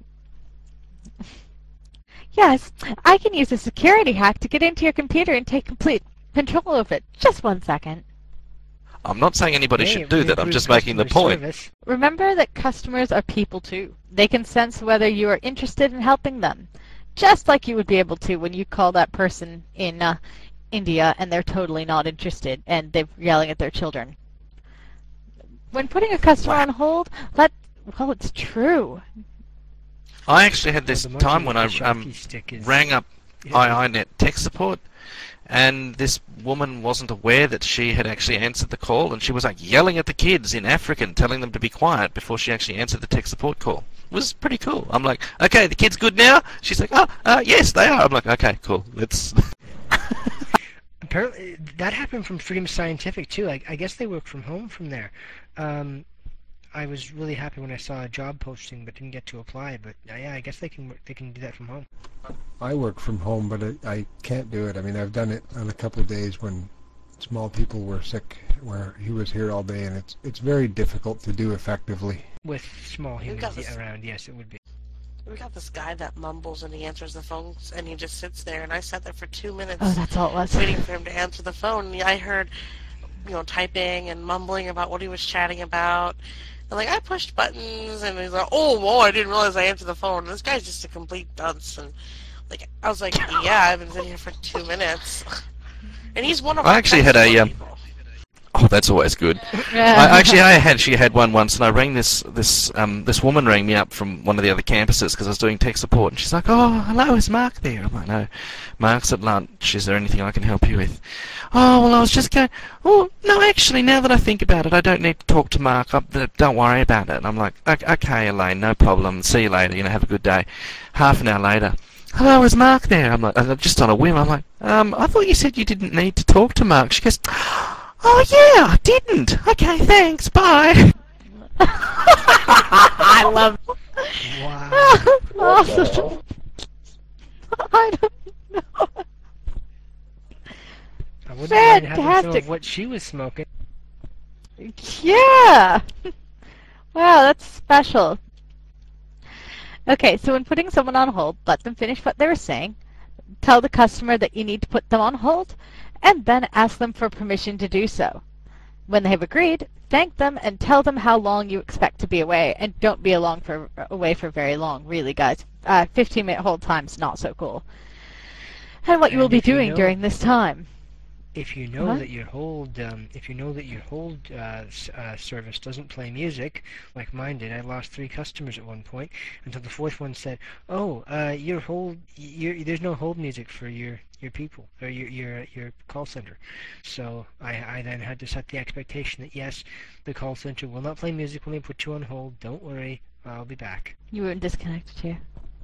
Yes, I can use a security hack to get into your computer and take complete control of it. Just one second. I'm not saying anybody Hey, should it do would that. I'm improve just making the customer point. service. Remember that customers are people too. They can sense whether you are interested in helping them. Just like you would be able to when you call that person in uh, India and they're totally not interested and they're yelling at their children. When putting a customer on hold, let, well, it's true. I actually had this The monkey time with when I the um, Sharpie stick is- rang up Yeah. iiNet tech support, and this woman wasn't aware that she had actually answered the call, and she was like yelling at the kids in African, telling them to be quiet before she actually answered the tech support call. It was pretty cool. I'm like, okay, the kids good now? She's like, oh, uh, yes, they are. I'm like, okay, cool. Let's. apparently that happened from Freedom Scientific too. I, I guess they work from home from there. Um, I was really happy when I saw a job posting, but didn't get to apply. But uh, yeah, I guess they can they can do that from home. I work from home, but I, I can't do it. I mean, I've done it on a couple of days when small people were sick, where he was here all day, and it's it's very difficult to do effectively. With small humans got this- around, yes, it would be. We got this guy that mumbles and he answers the phones and he just sits there, and I sat there for two minutes Oh, that's all it was. waiting for him to answer the phone. And I heard, you know, typing and mumbling about what he was chatting about. And like, I pushed buttons, and he's like, "Oh, whoa! I didn't realize I answered the phone." And this guy's just a complete dunce. And like, I was like, "Yeah, I've been sitting here for two minutes." And he's one of I our actually had a, technical um, people. Oh, that's always good. I, actually, I had she had one once, and I rang this this um this woman rang me up from one of the other campuses because I was doing tech support, and she's like, "Oh, hello, is Mark there?" I'm like, "No, Mark's at lunch. Is there anything I can help you with?" "Oh, well, I was just going. Oh, no, actually, now that I think about it, I don't need to talk to Mark. I, don't worry about it." And I'm like, "Okay, Elaine, no problem. See you later. You know, have a good day." Half an hour later, "Hello, is Mark there?" I'm like, and just on a whim, I'm like, um, "I thought you said you didn't need to talk to Mark." She goes, "Oh yeah, I didn't. Okay, thanks. Bye." I love. Wow. What the Awesome. hell? I don't know. I wouldn't mind having some Fantastic. of what she was smoking. Yeah. Wow, that's special. Okay, so when putting someone on hold, let them finish what they were saying. Tell the customer that you need to put them on hold, and then ask them for permission to do so. When they have agreed, thank them and tell them how long you expect to be away, and don't be along for, away for very long, really, guys. Uh, fifteen minute hold time's not so cool. And what you will And be if you doing know- during this time. If you know What? that your hold, um, if you know that your hold uh, s- uh, service doesn't play music, like mine did, I lost three customers at one point until the fourth one said, "Oh, uh, your hold, your, there's no hold music for your your people or your your your call center." So I I then had to set the expectation that yes, the call center will not play music when they put you on hold. Don't worry, I'll be back. You weren't disconnected here.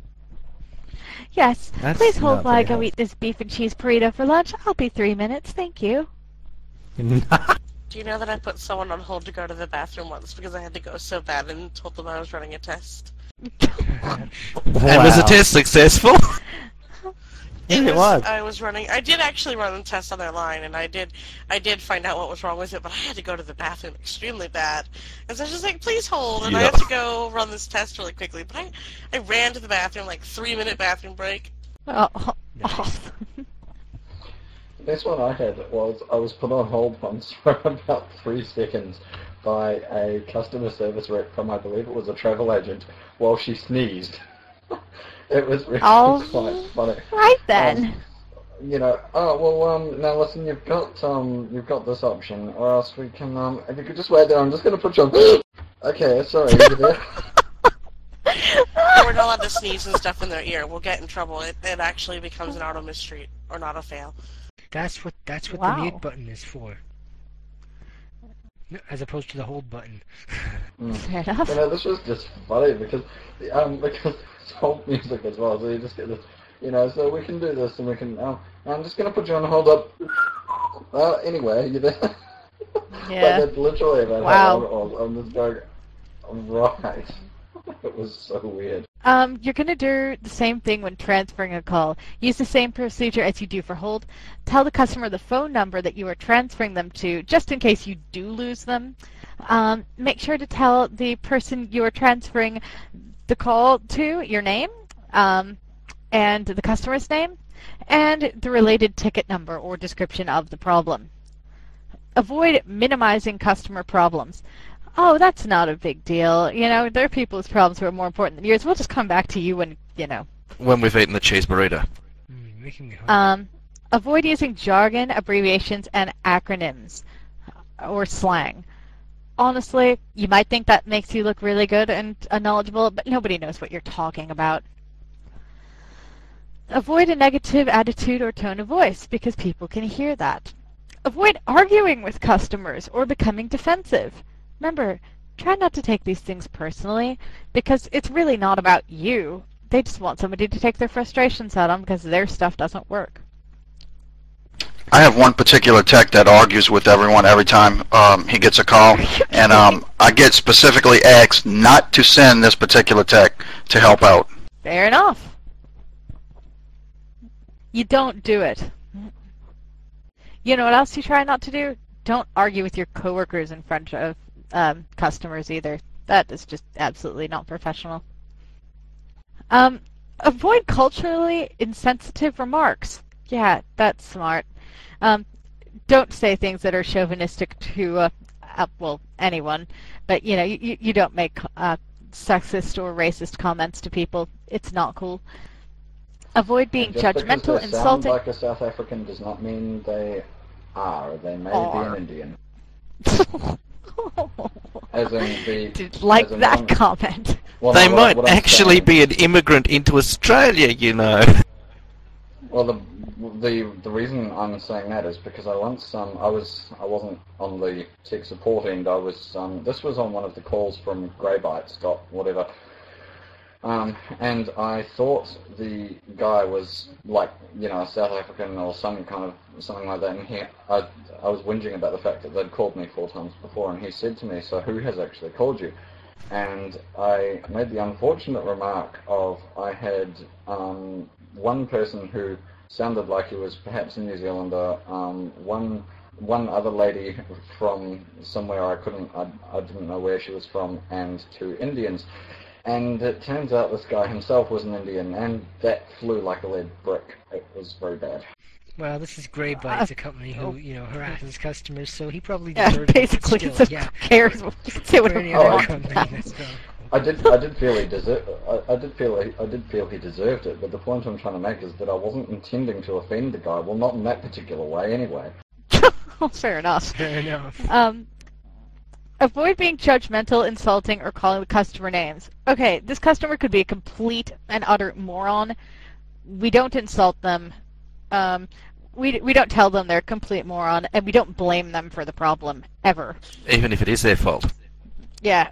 Yes, That's please hold not while I very go eat this beef and cheese burrito for lunch. I'll be three minutes, thank you. helpful. Do you know that I put someone on hold to go to the bathroom once because I had to go so bad and told them I was running a test? And was the Wow. test successful? Yeah, it was. I was running. I did actually run a test on their line, and I did. I did find out what was wrong with it, but I had to go to the bathroom extremely bad, and so I was just like, "Please hold," and I Yeah. had to go run this test really quickly. But I, I ran to the bathroom like three minute bathroom break. Oh, Nice. awesome. This one I had was I was put on hold once for about three seconds by a customer service rep from, I believe it was a travel agent, while she sneezed. It was really Oh. quite funny. Right then. Um, you know, oh well, um, now listen, you've got um, you've got this option, or else we can um, if you could just wait there, I'm just gonna put you on. Okay, sorry, you there? We're not allowed to sneeze and stuff in their ear. We'll get in trouble. It, it actually becomes an auto mistreat or not a fail. That's what that's what Wow. the mute button is for, as opposed to the hold button. Mm. Fair enough. You know, this was just funny because um because it's hold music as well, so you just get this, you know, so we can do this and we can. Um, I'm just gonna put you on hold up. Uh, anyway, you there? Yeah. Like, that's literally about Wow. how long it was. I'm just going, right. It was so weird. Um, you're going to do the same thing when transferring a call. Use the same procedure as you do for hold. Tell the customer the phone number that you are transferring them to, just in case you do lose them. Um, make sure to tell the person you are transferring the call to your name, um, and the customer's name, and the related ticket number or description of the problem. Avoid minimizing customer problems. Oh, that's not a big deal. You know, there are people's problems who are more important than yours. We'll just come back to you when, you know. When we've eaten the cheese burrito. Mm, making me hungry. Um, avoid using jargon, abbreviations, and acronyms or slang. Honestly, you might think that makes you look really good and uh, knowledgeable, but nobody knows what you're talking about. Avoid a negative attitude or tone of voice because people can hear that. Avoid arguing with customers or becoming defensive. Remember, try not to take these things personally because it's really not about you. They just want somebody to take their frustrations out on because their stuff doesn't work. I have one particular tech that argues with everyone every time um, he gets a call, and um, I get specifically asked not to send this particular tech to help out. Fair enough. You don't do it. You know what else you try not to do? Don't argue with your coworkers in front of um, customers either. That is just absolutely not professional. Um, avoid culturally insensitive remarks. Yeah, that's smart. Um, don't say things that are chauvinistic to, uh, uh, well, anyone. But, you know, you, you don't make uh, sexist or racist comments to people. It's not cool. Avoid being Just judgmental, because they insulting. sound like a South African does not mean they are. They may Are. be an Indian. As in the. Did like as in that one- comment. Well, They no, what- might what I'm actually saying- be an immigrant into Australia, you know. Well, the the the reason I'm saying that is because I once um I was I wasn't on the tech support end. I was um this was on one of the calls from Greybytes dot whatever. Um, and I thought the guy was like, you know, a South African or some kind of something like that. And he, I, I was whinging about the fact that they'd called me four times before, and he said to me, "So who has actually called you?" And I made the unfortunate remark of I had um, one person who sounded like he was perhaps a New Zealander, um, one one other lady from somewhere I couldn't, I, I didn't know where she was from, and two Indians. And it turns out this guy himself was an Indian, and that flew like a lead brick. It was very bad. Well, this is Greybytes, a company who, you know, harasses customers, so he probably Yeah, deserves basically, it. it's Still, a, yeah. who cares? You can say For whatever any you other want. company, that's not- I did, I did feel he deserved. I, I did feel, he, I did feel he deserved it. But the point I'm trying to make is that I wasn't intending to offend the guy. Well, not in that particular way, anyway. Fair enough. Fair enough. Um, avoid being judgmental, insulting, or calling the customer names. Okay, this customer could be a complete and utter moron. We don't insult them. Um, we we don't tell them they're a complete moron, and we don't blame them for the problem ever. Even if it is their fault. Yeah.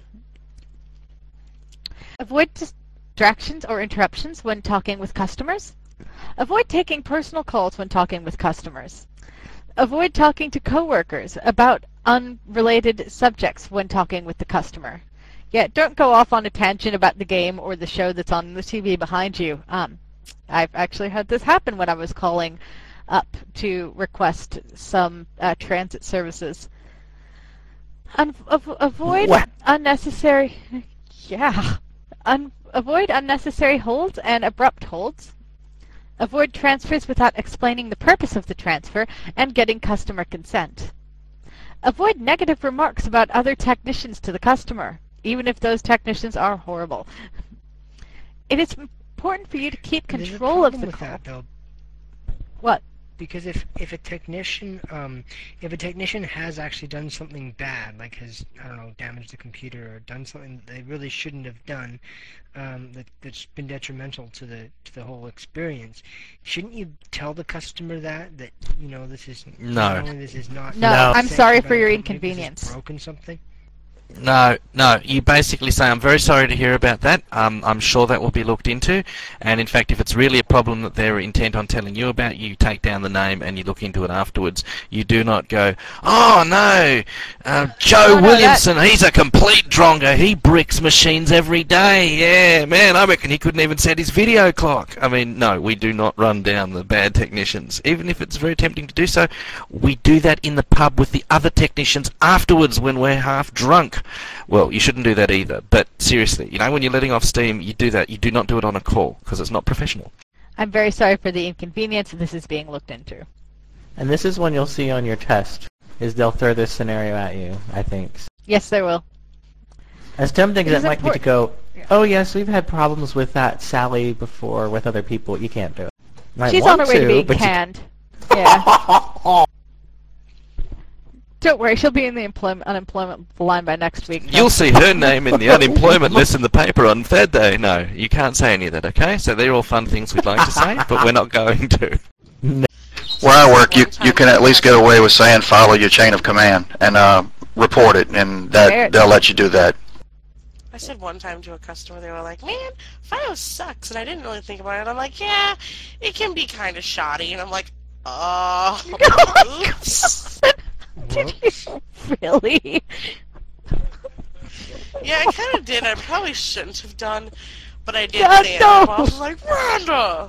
Avoid distractions or interruptions when talking with customers. Avoid taking personal calls when talking with customers. Avoid talking to coworkers about unrelated subjects when talking with the customer. Yeah, don't go off on a tangent about the game or the show that's on the T V behind you. Um, I've actually had this happen when I was calling up to request some uh, transit services. Un- av- avoid What? unnecessary... Yeah. Un- avoid unnecessary holds and abrupt holds. Avoid transfers without explaining the purpose of the transfer and getting customer consent. Avoid negative remarks about other technicians to the customer, even if those technicians are horrible. It is important for you to keep There's a control of problem the with call. that, though, What? because if if a technician um if a technician has actually done something bad, like has, I don't know, damaged the computer or done something that they really shouldn't have done, um that that's been detrimental to the to the whole experience, shouldn't you tell the customer that that you know this is No. not only this is not No, No. I'm sanctioned sorry by for the your company, this is inconvenience. broken something? No, no. You basically say, I'm very sorry to hear about that. Um, I'm sure that will be looked into. And in fact, if it's really a problem that they're intent on telling you about, you take down the name and you look into it afterwards. You do not go, oh no, uh, Joe No, no, Williamson, he's a complete drongo. He bricks machines every day. Yeah, man, I reckon he couldn't even set his video clock. I mean, no, we do not run down the bad technicians. Even if it's very tempting to do so, we do that in the pub with the other technicians afterwards when we're half drunk. Well, you shouldn't do that either. But seriously, you know, when you're letting off steam, you do that. You do not do it on a call because it's not professional. I'm very sorry for the inconvenience. This is being looked into. And this is when you'll see on your test, is they'll throw this scenario at you, I think. Yes, there will. As tempting as It is it might be to important- go, oh yes, we've had problems with that Sally before with other people, you can't do it. Might She's on want her way to being but you- canned. Yeah. Don't worry, she'll be in the employment unemployment line by next week. You'll see her name in the unemployment list in the paper on Thursday. No, you can't say any of that, okay? So they're all fun things we'd like to say, but we're not going to. Where I work, you you can at least get away with saying follow your chain of command and uh, report it, and Fair. that they'll let you do that. I said one time to a customer, they were like, man, FiOS sucks, and I didn't really think about it. I'm like, yeah, it can be kind of shoddy, and I'm like, Uh, oops. Did you really? Yeah, I kind of did. I probably shouldn't have done, but I did Yeah, say it. no. My boss was like, Rhonda!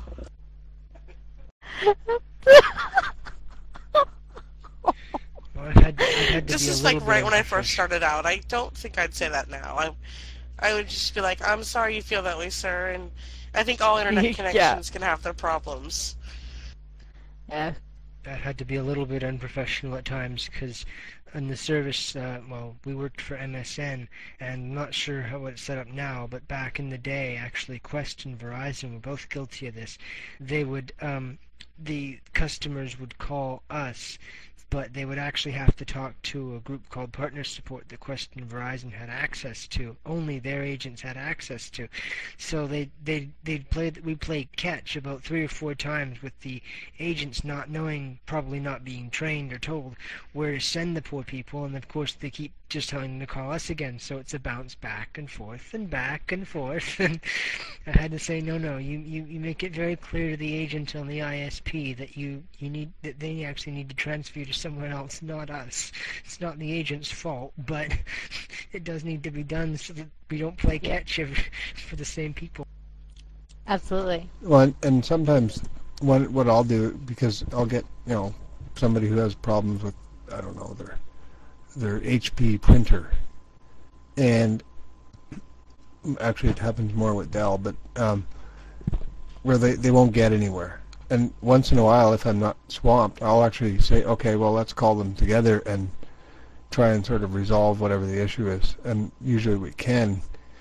Well, I've had, I've had to This be a is little like bit right when I first unprofessional. started out. I don't think I'd say that now. I, I would just be like, I'm sorry you feel that way, sir, and I think all internet Yeah. connections can have their problems. Yeah. That had to be a little bit unprofessional at times because in the service, uh, well, we worked for M S N, and I'm not sure how it's set up now, but back in the day, actually, Quest and Verizon were both guilty of this. They would, um, the customers would call us, but they would actually have to talk to a group called Partner Support that Quest and Verizon had access to. Only their agents had access to. So they they they'd play we played catch about three or four times with the agents not knowing, probably not being trained or told where to send the poor people, and of course they keep just telling them to call us again. So it's a bounce back and forth and back and forth. And I had to say, no, no, you, you, you make it very clear to the agent on the I S P that you, you need that they actually need to transfer you to someone else, not us. It's not the agent's fault, but it does need to be done so that we don't play catch every, for the same people. Absolutely. Well, and, and sometimes what what I'll do, because I'll get, you know, somebody who has problems with, I don't know, their their H P printer, and actually it happens more with Dell, but um, where they, they won't get anywhere. And once in a while, if I'm not swamped, I'll actually say, okay, well, let's call them together and try and sort of resolve whatever the issue is. And usually we can.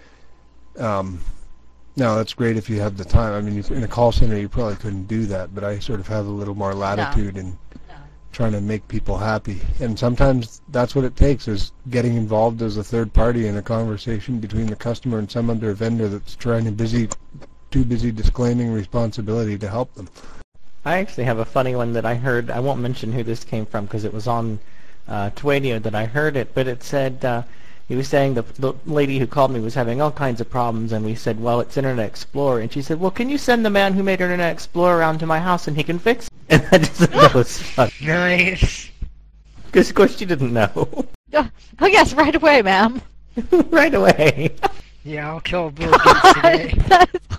Um, now, that's great if you have the time. I mean, if in a call center, you probably couldn't do that, but I sort of have a little more latitude in trying to make people happy. And sometimes that's what it takes, is getting involved as a third party in a conversation between the customer and some other vendor that's trying to busy, too busy disclaiming responsibility to help them. I actually have a funny one that I heard. I won't mention who this came from because it was on uh, Twadio that I heard it, but it said, uh, he was saying the, the lady who called me was having all kinds of problems, and we said, well, it's Internet Explorer. And she said, well, can you send the man who made Internet Explorer around to my house and he can fix it? And I just thought that was fun. Nice. Because, of course, she didn't know. Oh, oh yes, right away, ma'am. Right away. Yeah, I'll kill Bill Gates today. That is,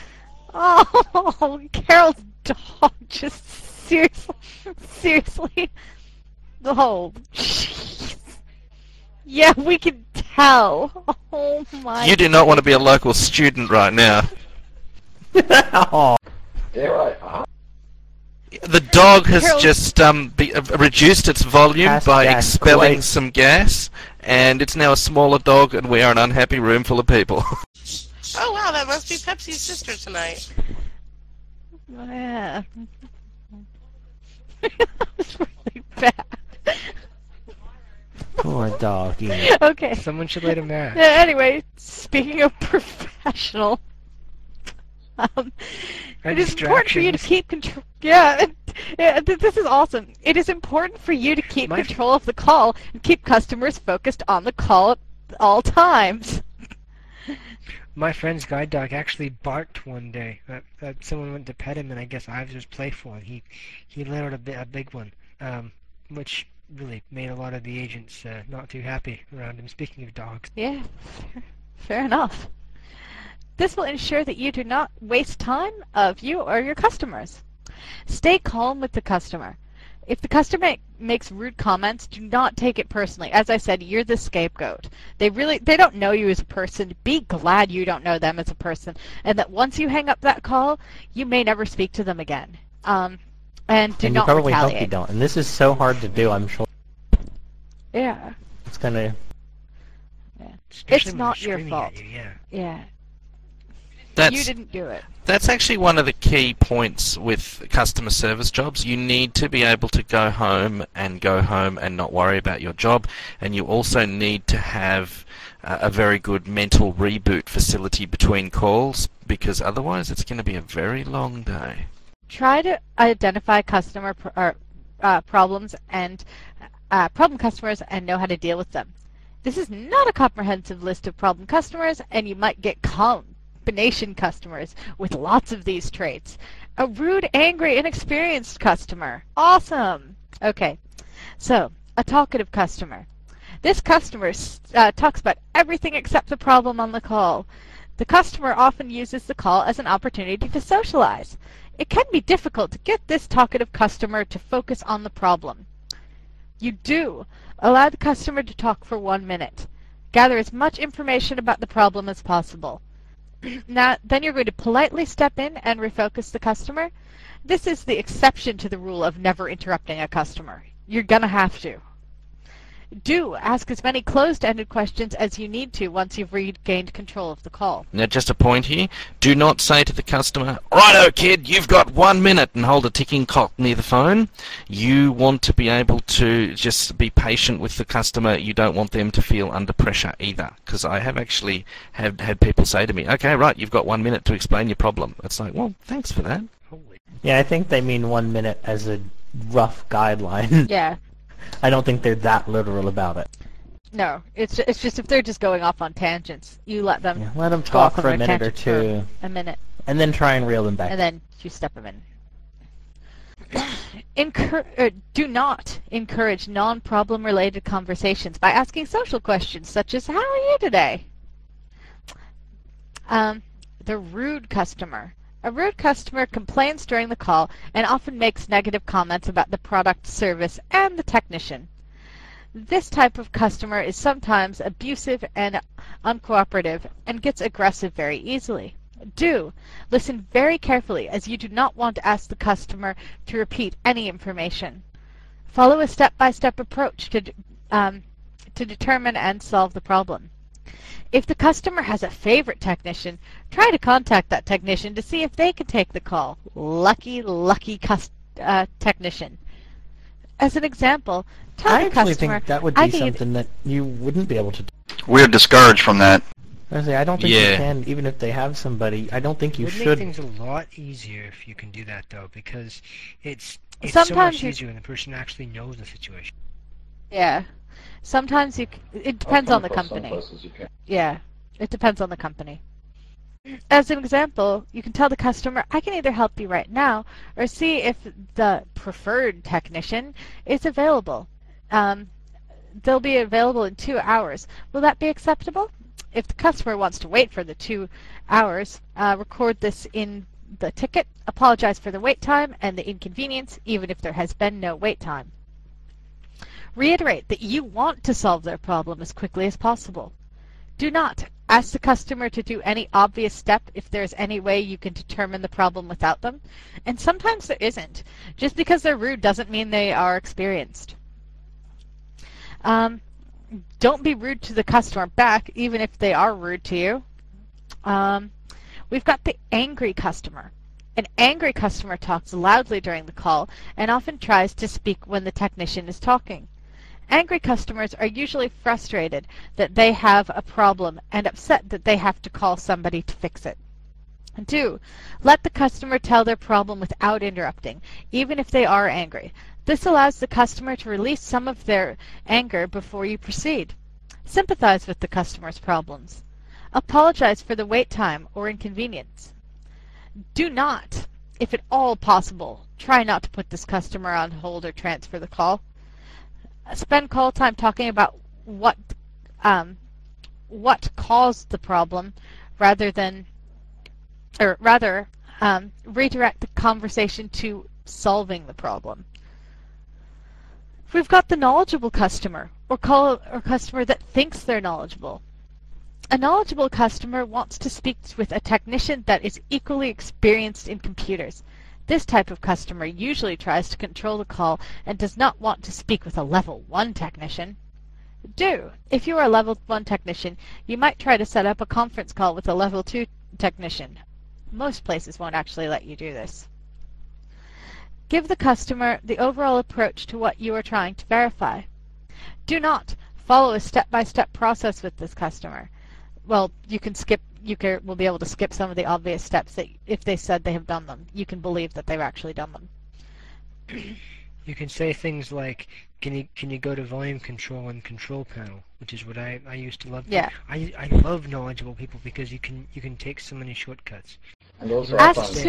oh, Carol's dog just seriously, seriously. Oh, jeez. Yeah, we can tell. Oh my. You do not want to be a local student right now. Aw. Dare I ask? The dog has Carol- just um, be, uh, reduced its volume Past by gas, expelling quite. some gas, and it's now a smaller dog, and we are an unhappy room full of people. Oh wow, that must be Pepsi's sister tonight. Yeah. That was really bad. Poor doggy. Okay. Someone should light a match. Uh, anyway, speaking of professional, um, And it is important for you to distractions. keep control. Yeah, it, yeah, th- this is awesome. It is important for you to keep My- control of the call and keep customers focused on the call at all times. My friend's guide dog actually barked one day. That, that someone went to pet him, and I guess Ives was playful, and he he let out a, bi- a big one, um, which really made a lot of the agents uh, not too happy around him. Speaking of dogs, Yeah, fair, fair enough. This will ensure that you do not waste time of you or your customers. Stay calm with the customer. If the customer makes rude comments, do not take it personally. As I said, you're the scapegoat. They really, they don't know you as a person. Be glad you don't know them as a person, and that once you hang up that call, you may never speak to them again. Um, and do And you not probably retaliate. hope you don't. And this is so hard to do, I'm sure. Yeah, It's kind of... especially when not they're your screaming fault. at you, yeah. yeah. That's You didn't do it. That's actually one of the key points with customer service jobs. You need to be able to go home and go home and not worry about your job, and you also need to have uh, a very good mental reboot facility between calls, because otherwise it's going to be a very long day. Try to identify customer pr- or, uh, problems and uh, problem customers and know how to deal with them. This is not a comprehensive list of problem customers, and you might get combination customers with lots of these traits. A rude, angry, inexperienced customer. Awesome. Okay, so a talkative customer. This customer uh, talks about everything except the problem on the call. The customer often uses the call as an opportunity to socialize. It can be difficult to get this talkative customer to focus on the problem. You do allow the customer to talk for one minute. Gather as much information about the problem as possible. Now, then you're going to politely step in and refocus the customer. This is the exception to the rule of never interrupting a customer. You're going to have to. Do ask as many closed-ended questions as you need to once you've regained control of the call. Now, just a point here. Do not say to the customer, "Righto, kid, you've got one minute," and hold a ticking clock near the phone. You want to be able to just be patient with the customer. You don't want them to feel under pressure either. Because I have actually had, had people say to me, "Okay, right, you've got one minute to explain your problem." It's like, well, thanks for that. Yeah, I think they mean one minute as a rough guideline. Yeah. I don't think they're that literal about it. No, it's it's just if they're just going off on tangents, you let them Yeah, let them go talk off on for a their minute or tangent two, for a minute, and then try and reel them back. and then you step them in. Encour- uh, do not encourage non-problem related conversations by asking social questions such as, "How are you today?" Um, the rude customer. A rude customer complains during the call and often makes negative comments about the product, service, and the technician. This type of customer is sometimes abusive and uncooperative and gets aggressive very easily. Do listen very carefully, as you do not want to ask the customer to repeat any information. Follow a step-by-step approach to, um, to determine and solve the problem. If the customer has a favorite technician, try to contact that technician to see if they can take the call. Lucky, lucky cus- uh, technician. As an example, tell I the actually customer, think that would I be can either- something that you wouldn't be able to do. We're discouraged from that. I say, I don't think Yeah. you can, even if they have somebody. I don't think you It would should. make things a lot easier if you can do that, though, because it's it's so Sometimes much you- easier when the person actually knows the situation. Yeah. Sometimes you. C- it depends I've on come the across some company. places you can. Yeah. It depends on the company. As an example, you can tell the customer, "I can either help you right now or see if the preferred technician is available. Um, they'll be available in two hours. Will that be acceptable?" If the customer wants to wait for the two hours, uh, record this in the ticket, apologize for the wait time and the inconvenience, even if there has been no wait time. Reiterate that you want to solve their problem as quickly as possible. Do not ask the customer to do any obvious step if there's any way you can determine the problem without them, and sometimes there isn't. Just because they're rude doesn't mean they are experienced. Um, don't be rude to the customer back, even if they are rude to you. Um, we've got the angry customer. An angry customer talks loudly during the call and often tries to speak when the technician is talking. Angry customers are usually frustrated that they have a problem and upset that they have to call somebody to fix it. Two, let the customer tell their problem without interrupting, even if they are angry. This allows the customer to release some of their anger before you proceed. Sympathize with the customer's problems. Apologize for the wait time or inconvenience. Do not, if at all possible, try not to put this customer on hold or transfer the call. Spend call time talking about what um, what caused the problem, rather than, or rather, um, redirect the conversation to solving the problem. We've got the knowledgeable customer, or call or customer that thinks they're knowledgeable. A knowledgeable customer wants to speak with a technician that is equally experienced in computers. This type of customer usually tries to control the call and does not want to speak with a level one technician. Do. If you are a level one technician, you might try to set up a conference call with a level two technician. Most places won't actually let you do this. Give the customer the overall approach to what you are trying to verify. Do not follow a step-by-step process with this customer. Well, you can skip you can, will be able to skip some of the obvious steps that if they said they have done them, you can believe that they've actually done them. You can say things like, can you can you go to volume control and control panel, which is what I, I used to love. Yeah. I I love knowledgeable people because you can you can take so many shortcuts. And also, Ask I find- to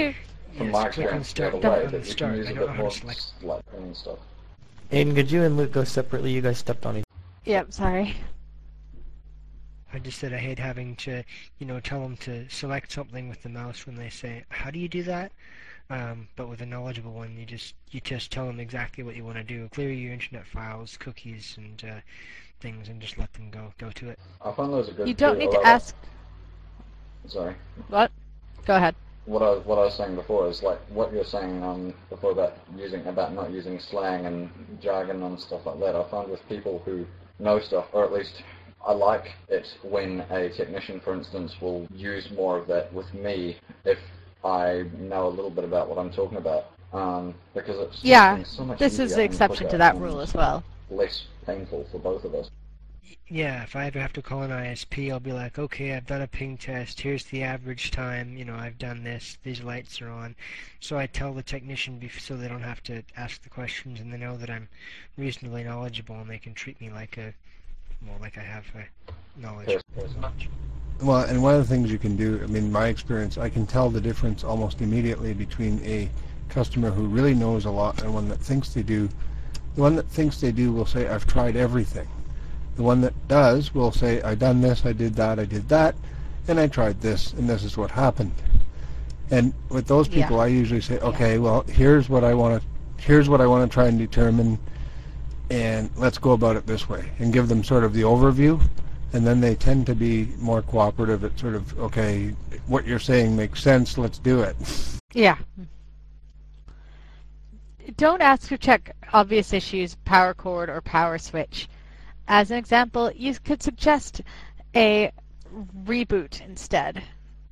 from Yes, my click on experience the start other button way, on that the you start. can use I a don't know bit how more to select. selecting and stuff. Aiden, could you and Luke go separately? You guys stepped on each. Yep, sorry. I just said I hate having to, you know, tell them to select something with the mouse when they say, "How do you do that?" Um, but with a knowledgeable one, you just you just tell them exactly what you want to do. Clear your internet files, cookies, and uh, things, and just let them go go to it. I find those are good You don't too, need to although- ask... Sorry. What? Go ahead. What I what I was saying before is like what you're saying um before about using about not using slang and jargon and stuff like that. I find with people who know stuff, or at least I like it when a technician, for instance, will use more of that with me if I know a little bit about what I'm talking about. Um, because it's Yeah, so much this is easier the and exception quicker to that and rule as well. less painful for both of us. Yeah, if I ever have to call an I S P, I'll be like, okay, I've done a ping test, here's the average time, you know, I've done this, these lights are on. So I tell the technician bef- so they don't have to ask the questions, and they know that I'm reasonably knowledgeable, and they can treat me like a, well, like I have uh, knowledge. Well, and one of the things you can do, I mean, in my experience, I can tell the difference almost immediately between a customer who really knows a lot and one that thinks they do. The one that thinks they do will say, I've tried everything. The one that does will say, I done this, I did that, I did that, and I tried this, and this is what happened. And with those people, Yeah. I usually say, okay, well, here's what I want to, here's what I want to try and determine, and let's go about it this way, and give them sort of the overview, and then they tend to be more cooperative at sort of, okay, what you're saying makes sense, let's do it. Yeah. Don't ask to check obvious issues, power cord or power switch. As an example, you could suggest a reboot instead.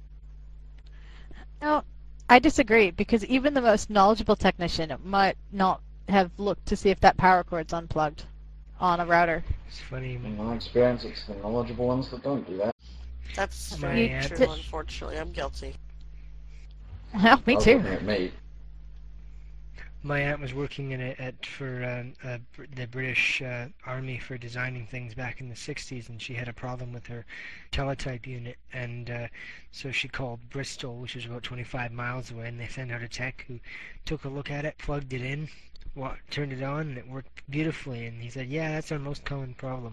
No, I disagree, because even the most knowledgeable technician might not have looked to see if that power cord's unplugged on a router. It's funny. In my experience, it's the knowledgeable ones that don't do that. That's My very aunt- true, unfortunately. I'm guilty. Well, me I was too. looking at me. My aunt was working in a, at for um, uh, Br- the British uh, Army for designing things back in the sixties, and she had a problem with her teletype unit, and uh, so she called Bristol, which is about twenty-five miles away, and they sent out a tech who took a look at it, plugged it in, wa- turned it on, and it worked beautifully. And he said, "Yeah, that's our most common problem."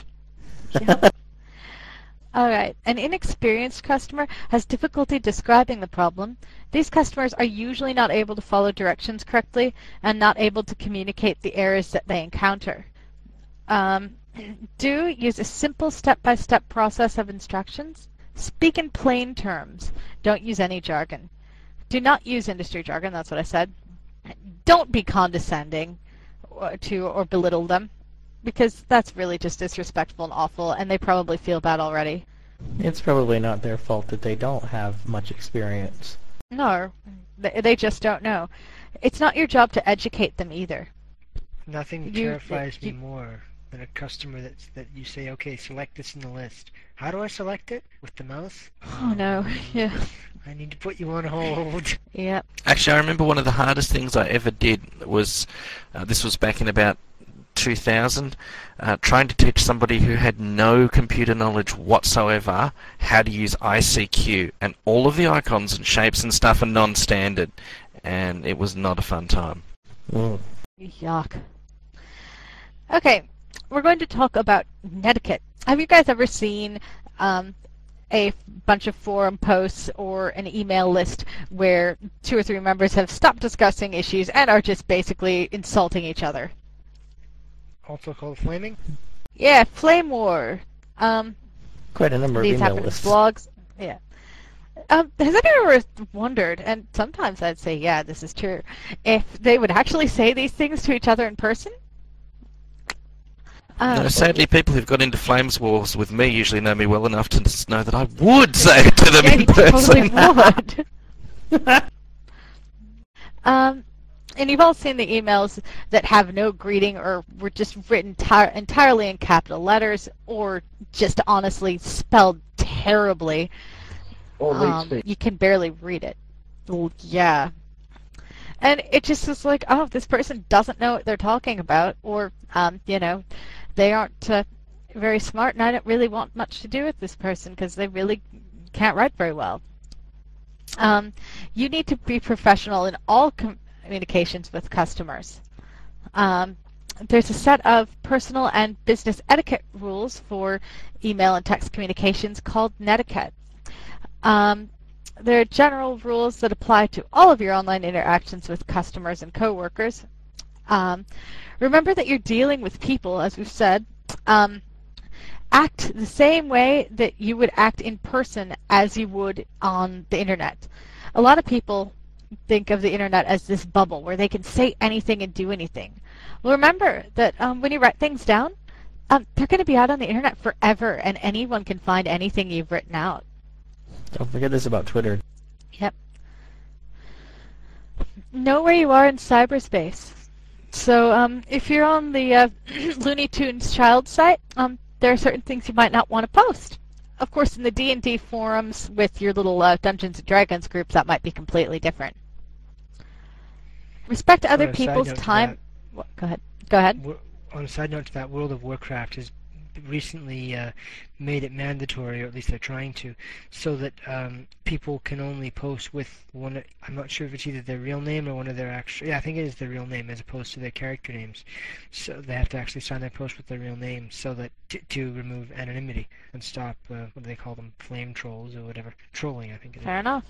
All right. An inexperienced customer has difficulty describing the problem. These customers are usually not able to follow directions correctly and not able to communicate the errors that they encounter. Um, do use a simple step-by-step process of instructions. Speak in plain terms. Don't use any jargon. Do not use industry jargon, that's what I said. Don't be condescending or, to or belittle them, because that's really just disrespectful and awful, and they probably feel bad already. It's probably not their fault that they don't have much experience. No, they, they just don't know. It's not your job to educate them either. Nothing You- terrifies you- me more than a customer that's, that you say, "Okay, select this in the list." How do I select it? With the mouse? Oh no, yeah. I need to put you on hold. Yep. Actually, I remember one of the hardest things I ever did was, uh, this was back in about two thousand, uh, trying to teach somebody who had no computer knowledge whatsoever how to use I C Q, and all of the icons and shapes and stuff are non-standard, and it was not a fun time. Mm. Yuck. Okay, we're going to talk about netiquette. Have you guys ever seen um, a bunch of forum posts or an email list where two or three members have stopped discussing issues and are just basically insulting each other? Also called flaming? Yeah, flame war. Um, Quite a number of these email happen in lists. blogs. Yeah. Um, has anyone ever wondered, and sometimes I'd say, yeah, this is true, if they would actually say these things to each other in person? Um, No, sadly, people who've got into flames wars with me usually know me well enough to s- know that I would say it to them yeah, in you totally person. would. um, and you've all seen the emails that have no greeting or were just written ti- entirely in capital letters or just honestly spelled terribly. Or lead Um, speak. you can barely read it. L- Yeah. And it just is like, oh, this person doesn't know what they're talking about, or, um, you know, they aren't uh, very smart, and I don't really want much to do with this person because they really can't write very well. Um, you need to be professional in all com- communications with customers. Um, there's a set of personal and business etiquette rules for email and text communications called netiquette. Um, there are general rules that apply to all of your online interactions with customers and coworkers. Um, remember that you're dealing with people, as we've said. Um, act the same way that you would act in person as you would on the internet. A lot of people think of the internet as this bubble where they can say anything and do anything. Well, remember that um, when you write things down, um, they're going to be out on the internet forever, and anyone can find anything you've written out. Don't forget this about Twitter. Yep. Know where you are in cyberspace. So um, if you're on the uh, Looney Tunes child site, um, there are certain things you might not want to post. Of course, in the D and D forums with your little uh, Dungeons and Dragons groups, that might be completely different. Respect other On a side people's note to time. What, go ahead. Go ahead. Wo- On a side note to that, World of Warcraft has recently uh, made it mandatory, or at least they're trying to, so that um, people can only post with one. I'm not sure if it's either their real name or one of their actual. Yeah, I think it is their real name as opposed to their character names. So they have to actually sign their post with their real name, so that t- to remove anonymity and stop uh, what do they call them, flame trolls or whatever, trolling. I think it is. Fair enough.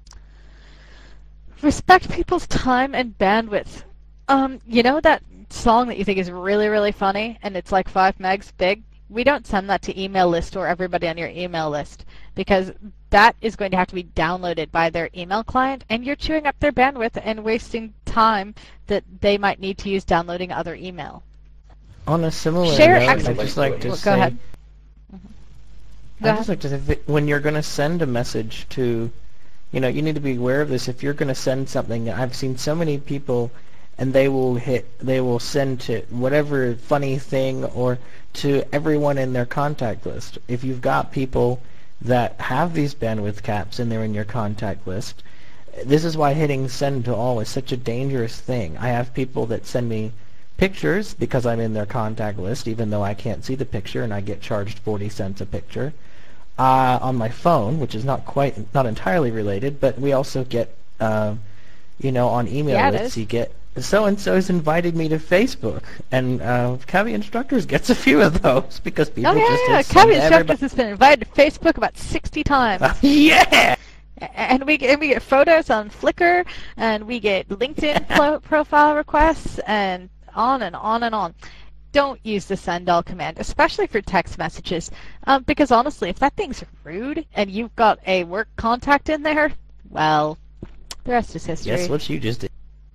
Respect people's time and bandwidth. Um, you know that song that you think is really, really funny, and it's like five megs big? We don't send that to email list or everybody on your email list, because that is going to have to be downloaded by their email client, and you're chewing up their bandwidth and wasting time that they might need to use downloading other email. On a similar Share note, ex- I'd just like to Well, say, go ahead. Mhm. Go I'd ahead. just like to say, that when you're going to send a message to, you know, you need to be aware of this. If you're going to send something, I've seen so many people, and they will hit, they will send to whatever funny thing or to everyone in their contact list. If you've got people that have these bandwidth caps and they're in your contact list, this is why hitting send to all is such a dangerous thing. I have people that send me pictures because I'm in their contact list, even though I can't see the picture, and I get charged forty cents a picture. Uh, on my phone, which is not quite, not entirely related, but we also get, uh, you know, on email Yeah, it lists, is. you get, so-and-so's invited me to Facebook, and uh, Cavi Instructors gets a few of those because people Oh, yeah, just yeah. hit send Cavi to Instructors everybody. has been invited to Facebook about sixty times. Yeah! And we get, and we get photos on Flickr, and we get LinkedIn pro- profile requests, and on and on and on. Don't use the send all command, especially for text messages, um, because honestly, if that thing's rude and you've got a work contact in there, well, the rest is history. Guess what you just did?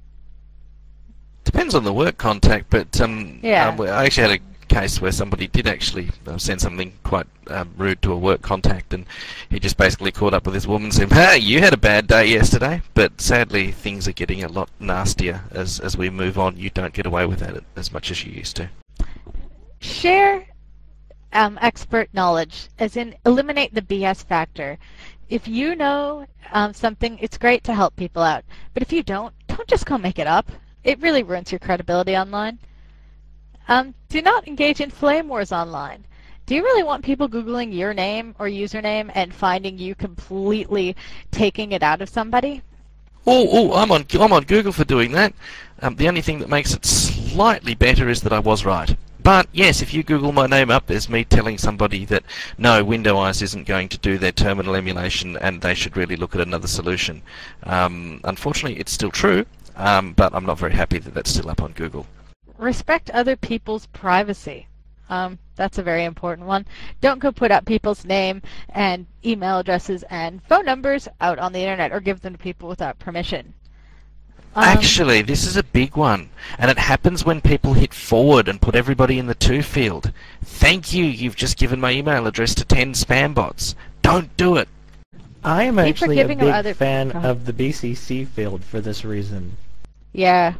Depends on the work contact, but um, Yeah. um, I actually had a case where somebody did actually uh, send something quite um, rude to a work contact, and he just basically caught up with this woman and said, "Hey, you had a bad day yesterday." But sadly, things are getting a lot nastier as as we move on. You don't get away with that as much as you used to. Share um, expert knowledge, as in eliminate the B S factor. If you know um, something, it's great to help people out. But if you don't, don't just go make it up. It really ruins your credibility online. Um, do not engage in flame wars online. Do you really want people Googling your name or username and finding you completely taking it out of somebody? Oh, oh, I'm on I'm on Google for doing that. Um, the only thing that makes it slightly better is that I was right. But yes, if you Google my name up, there's me telling somebody that no, Windows isn't going to do their terminal emulation, and they should really look at another solution. Um, unfortunately, it's still true, um, but I'm not very happy that that's still up on Google. Respect other people's privacy. Um, that's a very important one. Don't go put up people's name and email addresses and phone numbers out on the internet or give them to people without permission. Um, Actually, this is a big one, and it happens when people hit forward and put everybody in the to field. Thank you, you've just given my email address to ten spam bots. Don't do it. I am Be actually a forgiving big of other- fan Go ahead. of the B C C field for this reason. Yeah.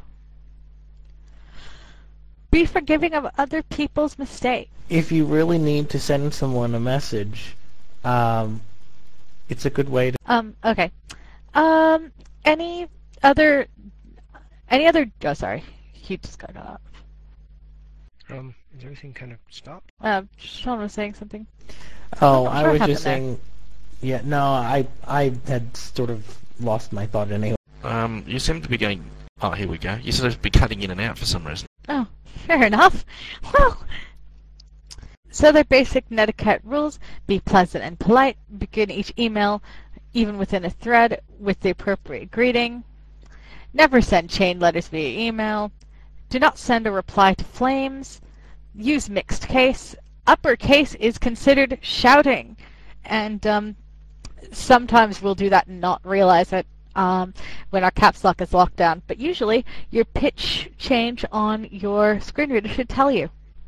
Be forgiving of other people's mistakes. If you really need to send someone a message, um, it's a good way to... Um, okay. Um, any other, any other, oh, sorry. He just got cut off. Um, is everything kind of stopped? Uh, Sean was saying something. Oh, I'm I sure was it just happened saying, Yeah, no, I I had sort of lost my thought anyway. Um, you seem to be going... Oh, here we go. You seem to be cutting in and out for some reason. Oh, fair enough. Well, so their basic netiquette rules: be pleasant and polite, begin each email, even within a thread, with the appropriate greeting, never send chain letters via email, do not send a reply to flames, use mixed case, uppercase is considered shouting, and um, sometimes we'll do that and not realize it um, when our caps lock is locked down, but usually your pitch change on your screen reader should tell you.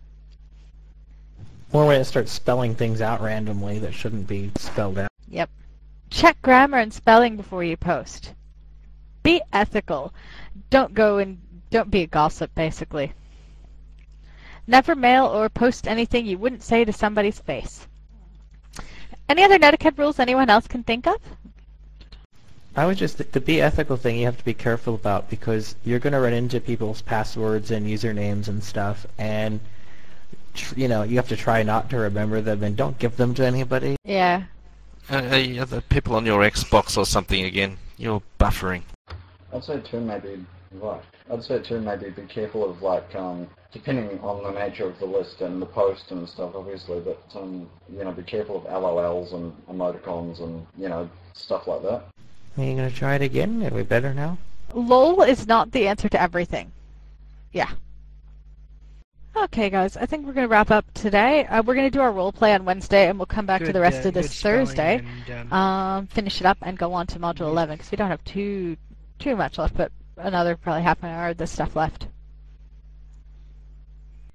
Or when it starts spelling things out randomly that shouldn't be spelled out. Yep. Check grammar and spelling before you post. Be ethical. Don't go and don't be a gossip, basically. Never mail or post anything you wouldn't say to somebody's face. Any other netiquette rules anyone else can think of? I would just, the be ethical thing you have to be careful about, because you're going to run into people's passwords and usernames and stuff, and tr- you know, you have to try not to remember them, and don't give them to anybody. Yeah. Uh, uh, the people on your Xbox or something again. You're buffering. I'd say too maybe, right, I'd say too maybe be careful of like, um, depending on the nature of the list and the post and stuff obviously, but um, you know, be careful of L O Ls and emoticons and, you know, stuff like that. Are you going to try it again? Are we better now? LOL is not the answer to everything. Yeah. Okay, guys, I think we're going to wrap up today. Uh, we're going to do our role play on Wednesday, and we'll come back Good, to the rest uh, of this good spelling Thursday, and, um, um, finish it up, and go on to Module eleven, because we don't have too too much left, but another probably half an hour of this stuff left.